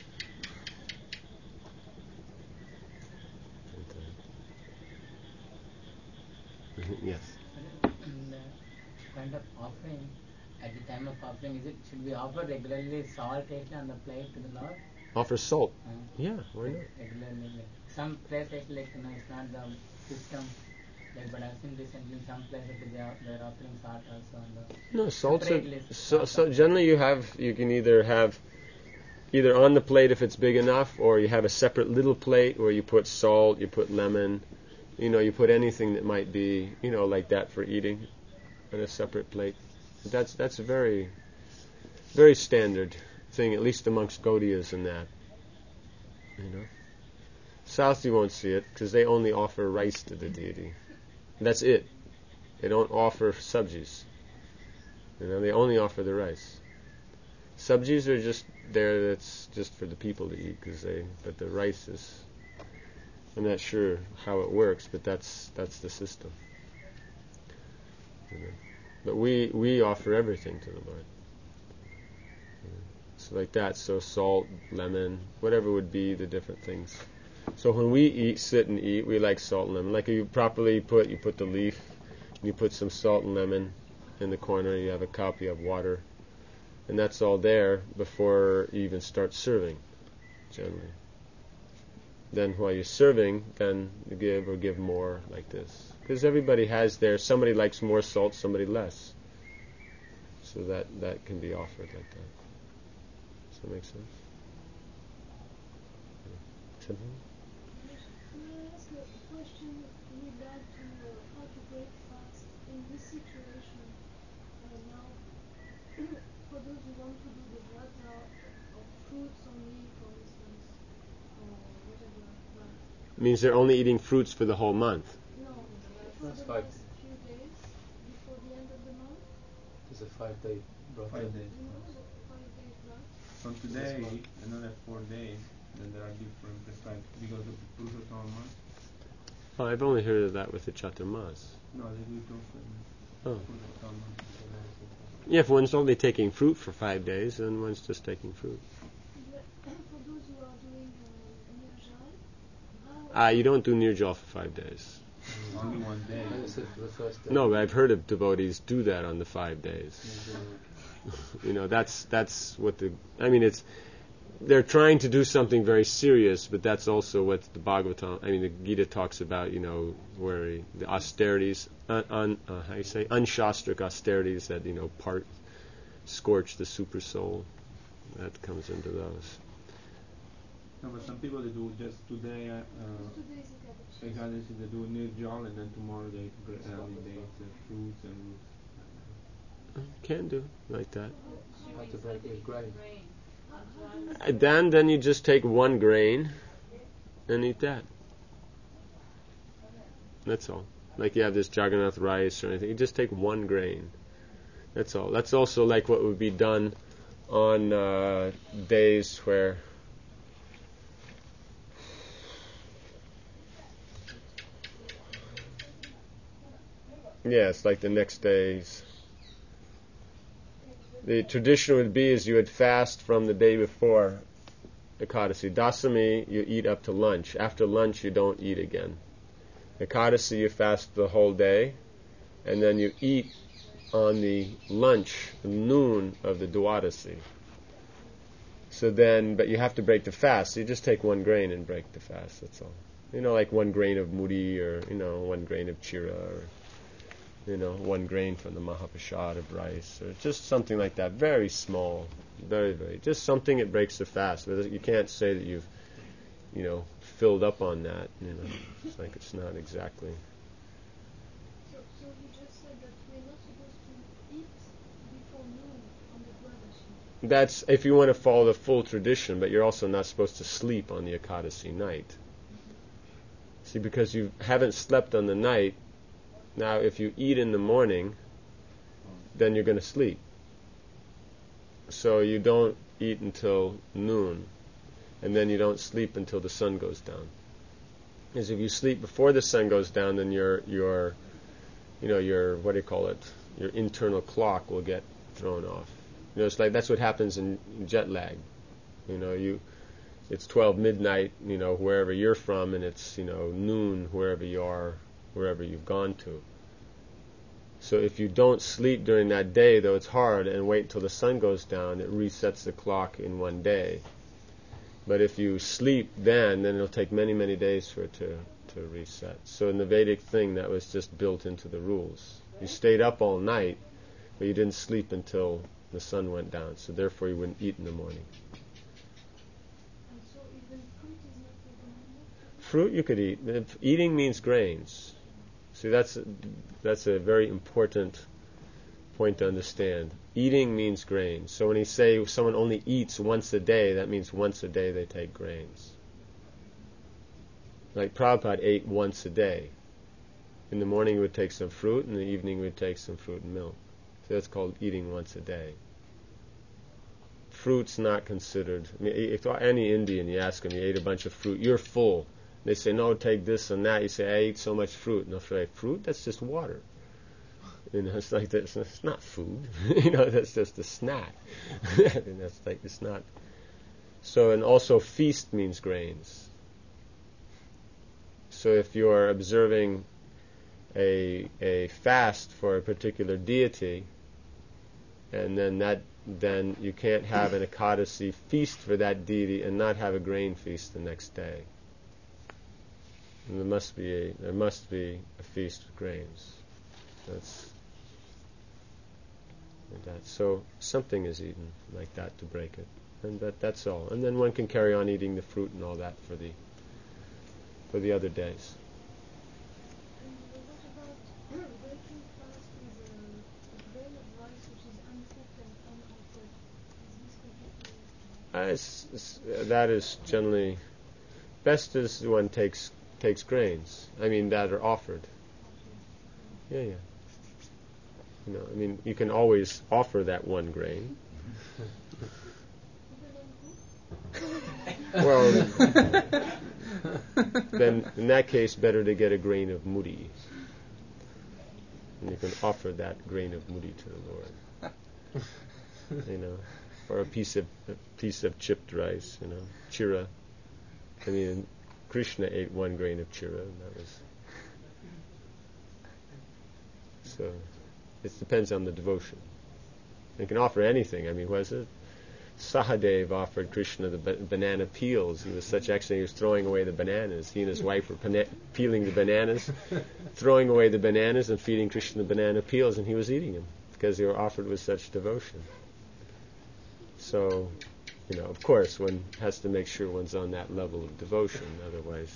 Yes. And, uh, kind of offering, at the time of offering, is it should we offer regularly salt taken on the plate to the Lord? Offer salt? Uh, Yeah, why not? Regularly, like some places, like you know, it's not the system. Like, but I've seen recently some places they are they're offering salt also on the. No, salt's a, separately so, salt. so generally you have you can either have either on the plate if it's big enough, or you have a separate little plate where you put salt, you put lemon, you know, you put anything that might be, you know, like that for eating on a separate plate. But that's that's a very very standard thing, at least amongst Gaudiyas and that. You know, South you won't see it because they only offer rice to the deity. That's it. They don't offer sabjis. You know, they only offer the rice. Sabjis are just there. That's just for the people to eat, because they. But the rice is. I'm not sure how it works, but that's that's the system. You know. But we we offer everything to the Lord. You know. So like that. So salt, lemon, whatever would be the different things. So when we eat, sit and eat, we like salt and lemon. Like you properly put, you put the leaf, you put some salt and lemon in the corner, you have a cup, you have water, and that's all there before you even start serving, generally. Then while you're serving, then you give or give more like this. Because everybody has their, somebody likes more salt, somebody less. So that, that can be offered like that. Does that make sense? Something? May I ask a question in regard to uh, how to break fast in this situation uh, now? For those who want to do the vrata of fruits only, for instance, or whatever, but Means they're only eating fruits for the whole month. no, for That's the five. last few days before the end of the month, It's a five-day broth. Five days. you know, the five days vrat. From today, another four days, then there are different prescribed because of the Purushottam month. Oh, I've only heard of that with the Chaturmas. No, they do it also in Oh. Purushottam month. Yeah, if one's only taking fruit for five days, then one's just taking fruit. But for those who are doing uh, nirjal, Ah, you don't do nirjal for five days. Only one day. And it's for the first day. No, but I've heard of devotees do that on the five days. You know, that's that's what the. I mean, it's they're trying to do something very serious, but that's also what the Bhagavatam. I mean, the Gita talks about. You know, where he, the austerities, un, un, uh, how you say, unshastric austerities that you know part scorch the super soul. That comes into those. No, but some people they do just today. Uh, today's uh, Ekadashi, they do nirjal, and then tomorrow they uh, they eat uh, fruits and roots. Can do like that. How to break with grain. And then, then you just take one grain and eat that. That's all. Like you have this Jagannath rice or anything, you just take one grain. That's all. That's also like what would be done on uh, days where yes, like the next days. The tradition would be is you would fast from the day before Ekadasi. Dasami, you eat up to lunch. After lunch, you don't eat again. Ekadasi, you fast the whole day, and then you eat on the lunch, noon of the Dwadasi. So then, but you have to break the fast. So you just take one grain and break the fast. That's all. You know, like one grain of mudi, or you know, one grain of chira, or you know, one grain from the Mahaprasad of rice, or just something like that. Very small, very very, just something that breaks the fast. But you can't say that you've, you know, filled up on that. You know, it's like it's not exactly. So, so you just said that we're not supposed to eat before noon on the Dwadashi. That's if you want to follow the full tradition, but you're also not supposed to sleep on the Ekadasi night. See, because you haven't slept on the night, now if you eat in the morning, then you're going to sleep. So you don't eat until noon, and then you don't sleep until the sun goes down. Because if you sleep before the sun goes down, then your your you know your what do you call it? Your internal clock will get thrown off. You know, it's like that's what happens in jet lag. You know, you it's twelve midnight, you know, wherever you're from, and it's, you know, noon wherever you are, wherever you've gone to. So if you don't sleep during that day, though it's hard, and wait till the sun goes down, it resets the clock in one day. But if you sleep then, then it'll take many, many days for it to, to reset. So in the Vedic thing, that was just built into the rules. You stayed up all night, but you didn't sleep until the sun went down. So therefore you wouldn't eat in the morning. And so even fruit is not recommended? Fruit you could eat. If eating means grains. See, that's a, that's a very important point to understand. Eating means grains. So when you say someone only eats once a day, that means once a day they take grains. Like Prabhupada ate once a day. In the morning he would take some fruit, in the evening he would take some fruit and milk. So that's called eating once a day. Fruit's not considered. I mean, if any Indian, you ask them, you ate a bunch of fruit, you're full. They say, no, take this and that. You say, I ate so much fruit. And they'll say, fruit? That's just water. You know, it's like this. It's not food. You know, that's just a snack. And that's like, it's not. So, and also feast means grains. So if you're observing a a fast for a particular deity, and then that then you can't have an Ekadasi feast for that deity and not have a grain feast the next day. And there must be a there must be a feast of grains. That's like that. So something is eaten like that to break it, and that that's all. And then one can carry on eating the fruit and all that for the for the other days. And what about breaking fast with a, a grain of rice which is uncooked and unaltered? Is this completely... Uh, it's, it's, that is generally best is one takes takes grains. I mean that are offered. Yeah, yeah. You know, I mean you can always offer that one grain. Well, then in that case, better to get a grain of mudi. And you can offer that grain of mudi to the Lord. You know, or a piece of a piece of chipped rice. You know, chira. I mean, Krishna ate one grain of chira, and that was. So, it depends on the devotion. You can offer anything. I mean, was it? Sahadev offered Krishna the ba- banana peels. He was such excellent. He was throwing away the bananas. He and his wife were pana- peeling the bananas, throwing away the bananas, and feeding Krishna the banana peels, and he was eating them because they were offered with such devotion. So, you know, of course, one has to make sure one's on that level of devotion. Otherwise,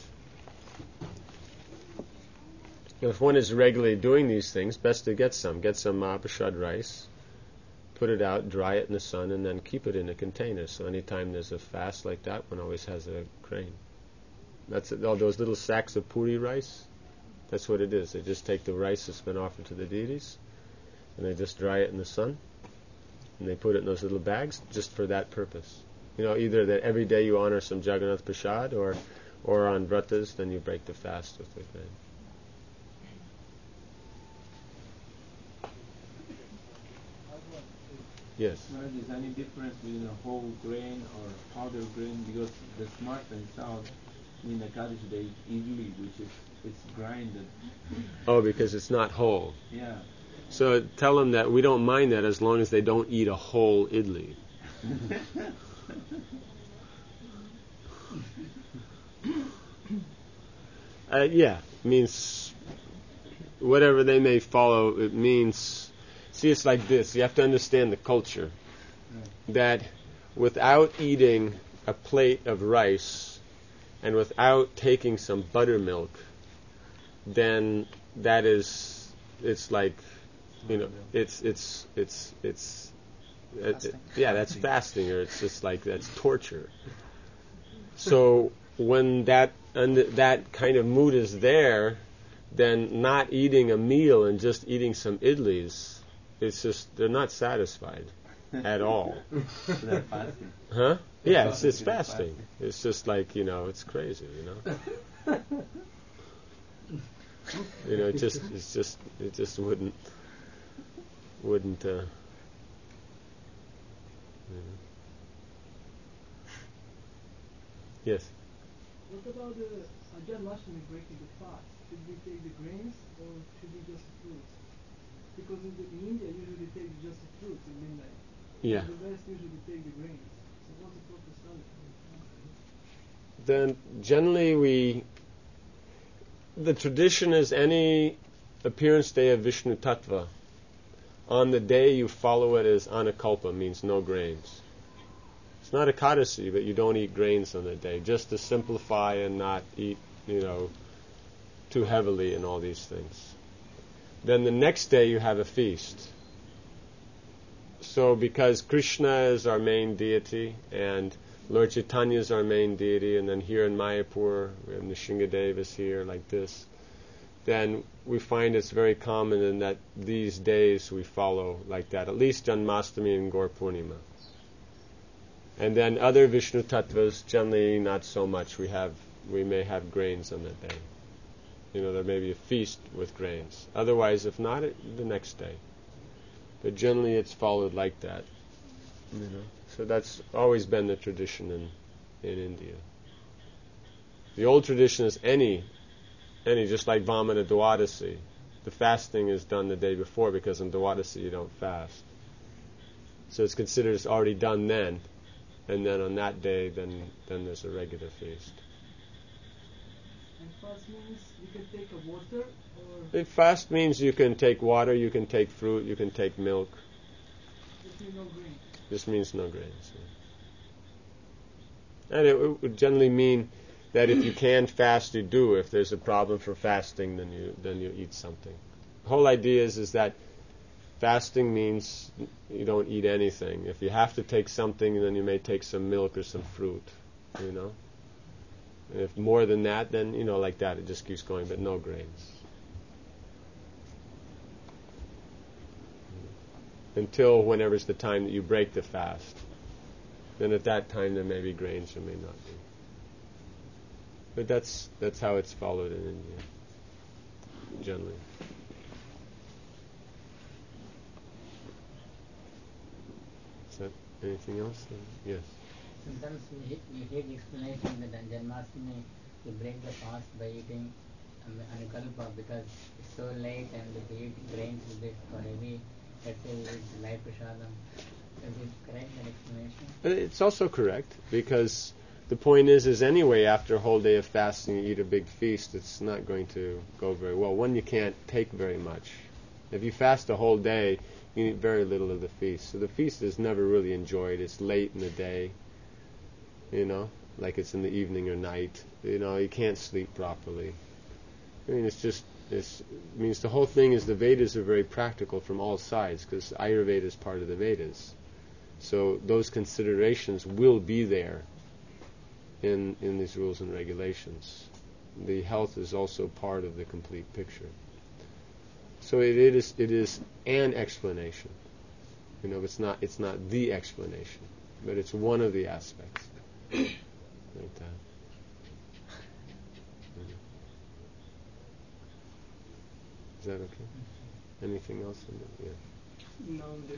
you know, if one is regularly doing these things, best to get some. Get some Mahaprasad rice. Put it out, dry it in the sun, and then keep it in a container. So anytime there's a fast like that, one always has a grain. That's it. All those little sacks of puri rice, that's what it is. They just take the rice that's been offered to the deities, and they just dry it in the sun, and they put it in those little bags just for that purpose. You know, either that every day you honor some Jagannath Prasad, or, or on vratas, then you break the fast with the grain. Yes. Maharaj, is any difference between a whole grain or powder grain? Because the smart and sound in the Kaddish they eat idli, which is it's grinded. Oh, because it's not whole. Yeah. So tell them that we don't mind that as long as they don't eat a whole idli. uh, yeah, means whatever they may follow, it means, see, it's like this. You have to understand the culture. That without eating a plate of rice and without taking some buttermilk, then that is, it's like, you know, it's, it's, it's, it's, it, it, yeah, that's fasting, or it's just like, that's torture. So when that, under, that kind of mood is there, then not eating a meal and just eating some idlis, it's just, they're not satisfied at all. So they're fasting. Huh? Yeah, it's, it's fasting. It's just like, you know, it's crazy, you know. You know, it just, it's just, it just wouldn't, wouldn't, uh, you know. Yes? What about the Janmashtami breaking the fast? Should we take the grains or should we just the fruits? Because in, the, in India, usually take just the fruits at midnight. Yeah. In the West, usually take the grains. So what's the focus on it? Then generally we, the tradition is any appearance day of Vishnu Tattva. On the day you follow it as anakalpa, means no grains. It's not ekadasi, but you don't eat grains on the day, just to simplify and not eat, you know, too heavily and all these things. Then the next day you have a feast. So because Krishna is our main deity and Lord Chaitanya is our main deity, and then here in Mayapur we have Nishingadev is here like this, then we find it's very common in that these days we follow like that, at least Janmashtami and Gaur Purnima. And then other Vishnu Tattvas, generally not so much. We have, we may have grains on that day. You know, there may be a feast with grains. Otherwise, if not, it, the next day. But generally it's followed like that. You know, so that's always been the tradition in, in India. The old tradition is any, any, just like Vamana Dwadasi. The fasting is done the day before because in Dwadasi you don't fast. So it's considered it's already done then. And then on that day, then then there's a regular feast. And fast means you can take a water or... If fast means you can take water, you can take fruit, you can take milk. This means no grain. This means no grains. Yeah. And it, it would generally mean that if you can fast, you do. If there's a problem for fasting, then you then you eat something. The whole idea is is that fasting means you don't eat anything. If you have to take something, then you may take some milk or some fruit, you know. And if more than that, then, you know, like that, it just keeps going, but no grains. Until whenever's the time that you break the fast. Then at that time there may be grains, there may not be. But that's that's how it's followed in India, generally. Is that anything else? Yes. Sometimes we, he- we hear the explanation that on Janmashtami you break the fast by eating um, anukalpa because it's so late and if you eat grains is bit for heavy. Let's say we eat light prasadam. Is it correct, that explanation? It's also correct because the point is, is anyway after a whole day of fasting you eat a big feast, it's not going to go very well. One, you can't take very much. If you fast a whole day, you eat very little of the feast. So the feast is never really enjoyed. It's late in the day, you know, like it's in the evening or night. You know, you can't sleep properly. I mean, it's just, it's, it means the whole thing is the Vedas are very practical from all sides because Ayurveda is part of the Vedas. So those considerations will be there in in these rules and regulations. The health is also part of the complete picture. So it, it is it is an explanation. You know, it's not it's not the explanation, but it's one of the aspects. Like that. Mhm. Is that okay? Anything else? In the, yeah. Now the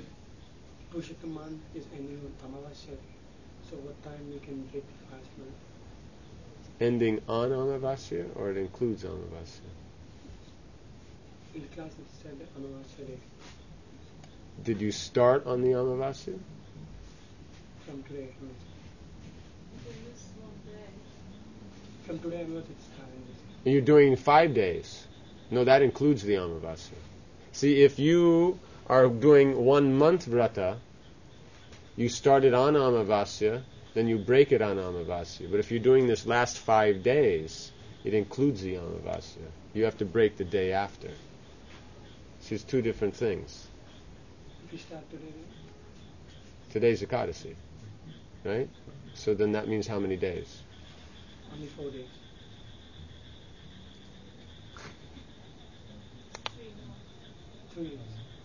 Pushakaman is annual Amavasya. So what time we can break the fast now? ending on Amavasya, or it includes Amavasya? In the class it said Amavasya day. Did you start on the Amavasya? From today. No. They use one day. From today onwards it's starting. And you're doing five days. No, that includes the Amavasya. See, if you are doing one month vrata, you started on Amavasya, then you break it on Amavasya. But if you're doing this last five days, it includes the Amavasya. You have to break the day after. So it's two different things. If you start today, Today's Ekadasi, right? So then that means how many days? only four days. Three.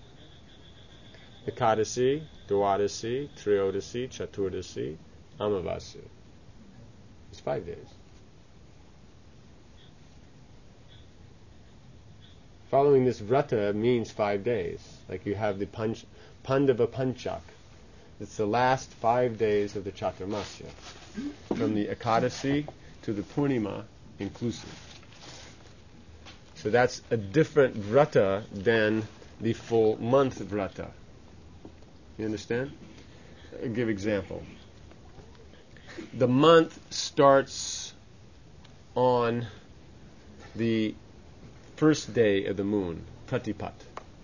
Ekadasi, Dwadasi, Triyodasi, Chaturdasi, Amavasya. It's five days. Following this vrata means five days. Like you have the panch, Pandava Panchak. It's the last five days of the Chaturmasya. From the Ekadasi to the Purnima inclusive. So that's a different vrata than the full month vrata. You understand? I'll give example. The month starts on the first day of the moon, Pratipat.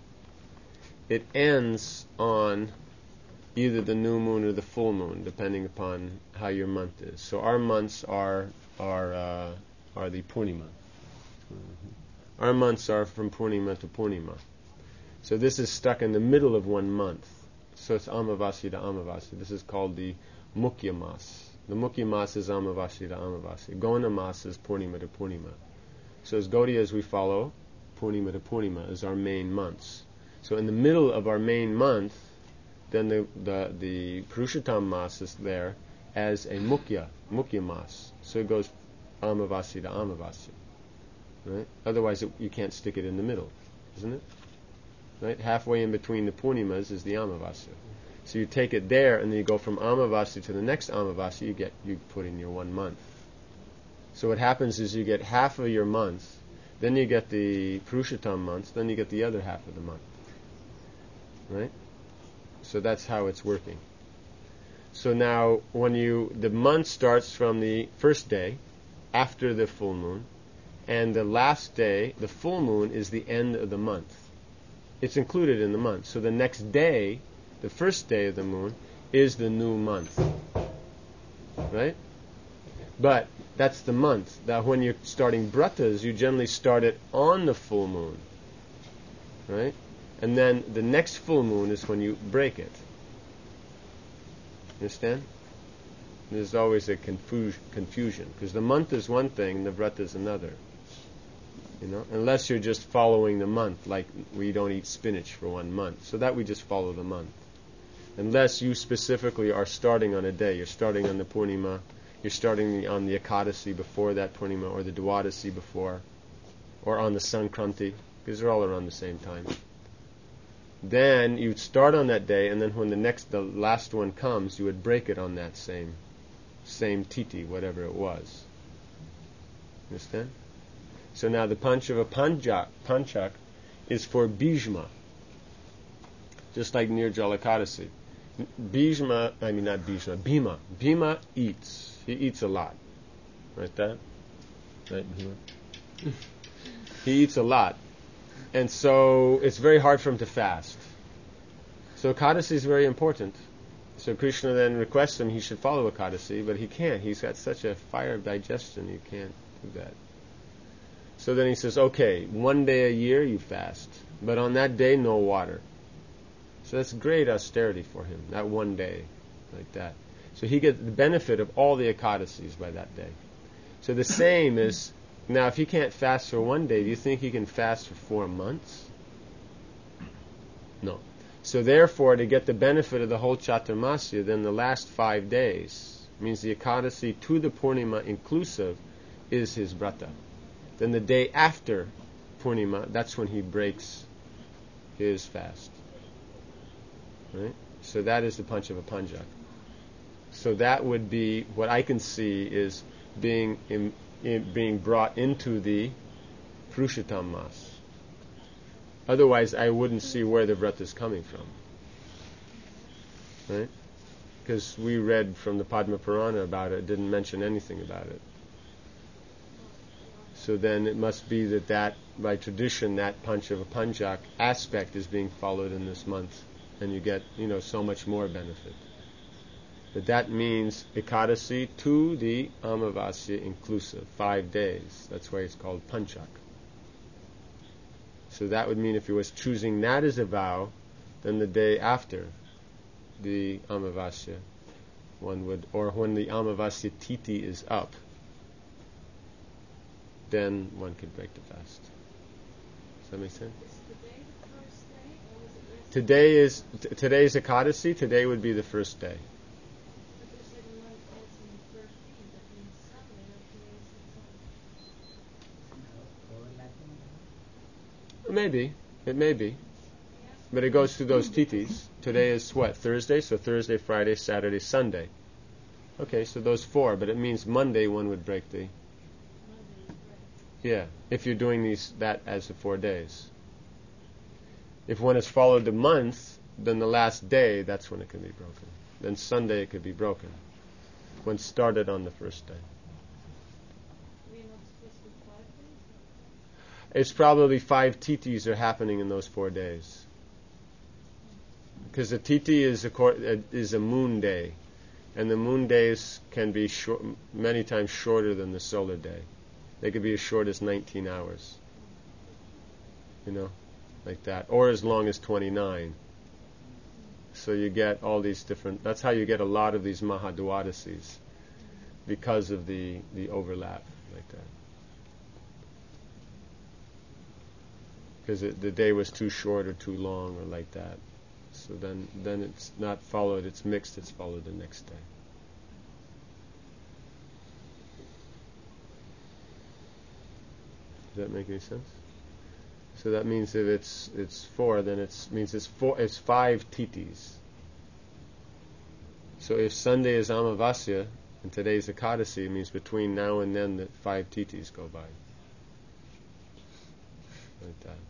It ends on either the new moon or the full moon, depending upon how your month is. So our months are are uh, are the Purnima. Mm-hmm. Our months are from Purnima to Purnima. So this is stuck in the middle of one month. So it's Amavasya to Amavasya. This is called the Mukhya Mas. The Mukhya Mas is Amavasya to Amavasya. Gona Mas is Purnima to Purnima. So as Gaudiyas we follow Purnima to Purnima as our main months. So in the middle of our main month, then the the, the Purushottam Mas is there as a Mukhya, Mukhya Mas. So it goes Amavasya to Amavasya. Right? Otherwise it, you can't stick it in the middle, isn't it? Right? Halfway in between the Purnimas is the Amavasya. So you take it there and then you go from Amavasya to the next Amavasya, you get you put in your one month. So what happens is you get half of your month, then you get the Purushottam months, then you get the other half of the month. Right? So that's how it's working. So now when you the month starts from the first day after the full moon, and the last day, the full moon, is the end of the month. It's included in the month. So the next day, the first day of the moon, is the new month. Right? But that's the month. That when you're starting bratas, you generally start it on the full moon. Right? And then the next full moon is when you break it. Understand? There's always a confus- confusion. Because the month is one thing, and the vrata is another. You know, unless you're just following the month, like we don't eat spinach for one month. So that we just follow the month. Unless you specifically are starting on a day. You're starting on the Purnima, you're starting on the Ekadasi before that Purnima, or the Dwadasi before, or on the Sankranti, because they're all around the same time. Then you'd start on that day, and then when the next, the last one comes, you would break it on that same, same titi, whatever it was. Understand? So now the Panchava Panchak, Panchak is for Bhishma, just like Nirjala Ekadasi. Bhishma, I mean not Bhishma, Bhima. Bhima eats. He eats a lot. Right there? Right, Bhima? He eats a lot. And so it's very hard for him to fast. So Ekadasi is very important. So Krishna then requests him he should follow Ekadasi, but he can't. He's got such a fire of digestion, you can't do that. So then he says, okay, one day a year you fast, but on that day no water. So that's great austerity for him, that one day, like that. So he gets the benefit of all the Ekadasis by that day. So the same is, now if he can't fast for one day, do you think he can fast for four months? No. So therefore, to get the benefit of the whole Chaturmasya, then the last five days, means the Ekadasi to the Purnima inclusive, is his vrata. Then the day after Purnima, that's when he breaks his fast. Right? So that is the Panchava Panchak. So that would be, what I can see is being in, in, being brought into the Purushottam Mas. Otherwise, I wouldn't see where the vrata is coming from. Right? Because we read from the Padma Purana about it, it didn't mention anything about it. So then it must be that, that by tradition, that Panchava Panchak aspect is being followed in this month, and you get, you know, so much more benefit. But that means Ekadasi to the Amavasya inclusive, five days. That's why it's called Panchak. So that would mean if he was choosing that as a vow, then the day after the Amavasya, one would, or when the Amavasya Titi is up, then one could break the fast. Does that make sense? Is today the first day, or was it yesterday? Today is t- today's Ekadasi. Today would be the first day. But you said the month ends on the thirteenth, that means Sunday, that means Maybe it may be, but it goes through those titis. Today is what? Thursday. So Thursday, Friday, Saturday, Sunday. Okay, so those four. But it means Monday one would break the. Yeah, if you're doing these that as the four days. If one has followed the month, then the last day, that's when it can be broken. Then Sunday it could be broken. When started on the first day. we're not supposed to do five days? It's probably five titis are happening in those four days. Because the titi is a cor- uh, is a moon day, and the moon days can be short, many times shorter than the solar day. They could be as short as nineteen hours. You know, like that, or as long as twenty-nine. So you get all these different. That's how you get a lot of these Mahadwadasis, because of the the overlap like that. Because the day was too short or too long or like that. So then, then it's not followed, it's mixed, it's followed the next day. Does that make any sense? So that means if it's it's four, then it means it's four. It's five titis. So if Sunday is Amavasya and today's Ekadasi, it means between now and then that five titis go by. Like that.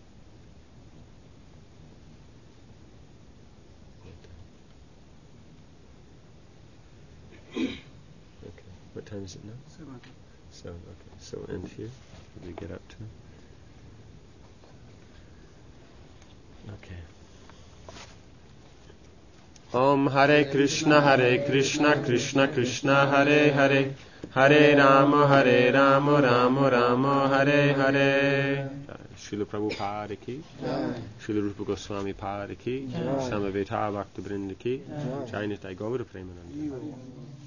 Okay. What time is it now? Seven. Seven. Okay. So we'll end here. What do we get up to? Okay. Om Hare Krishna Hare Krishna Krishna Krishna Hare Hare Hare Rama Hare Rama Rama Rama Hare Hare. Srila Prabhupada ki, Srila Rupa Goswami Pada ki, Samaveta Bhakta Vrinda ki, Jai Nitai Gaura Premananda.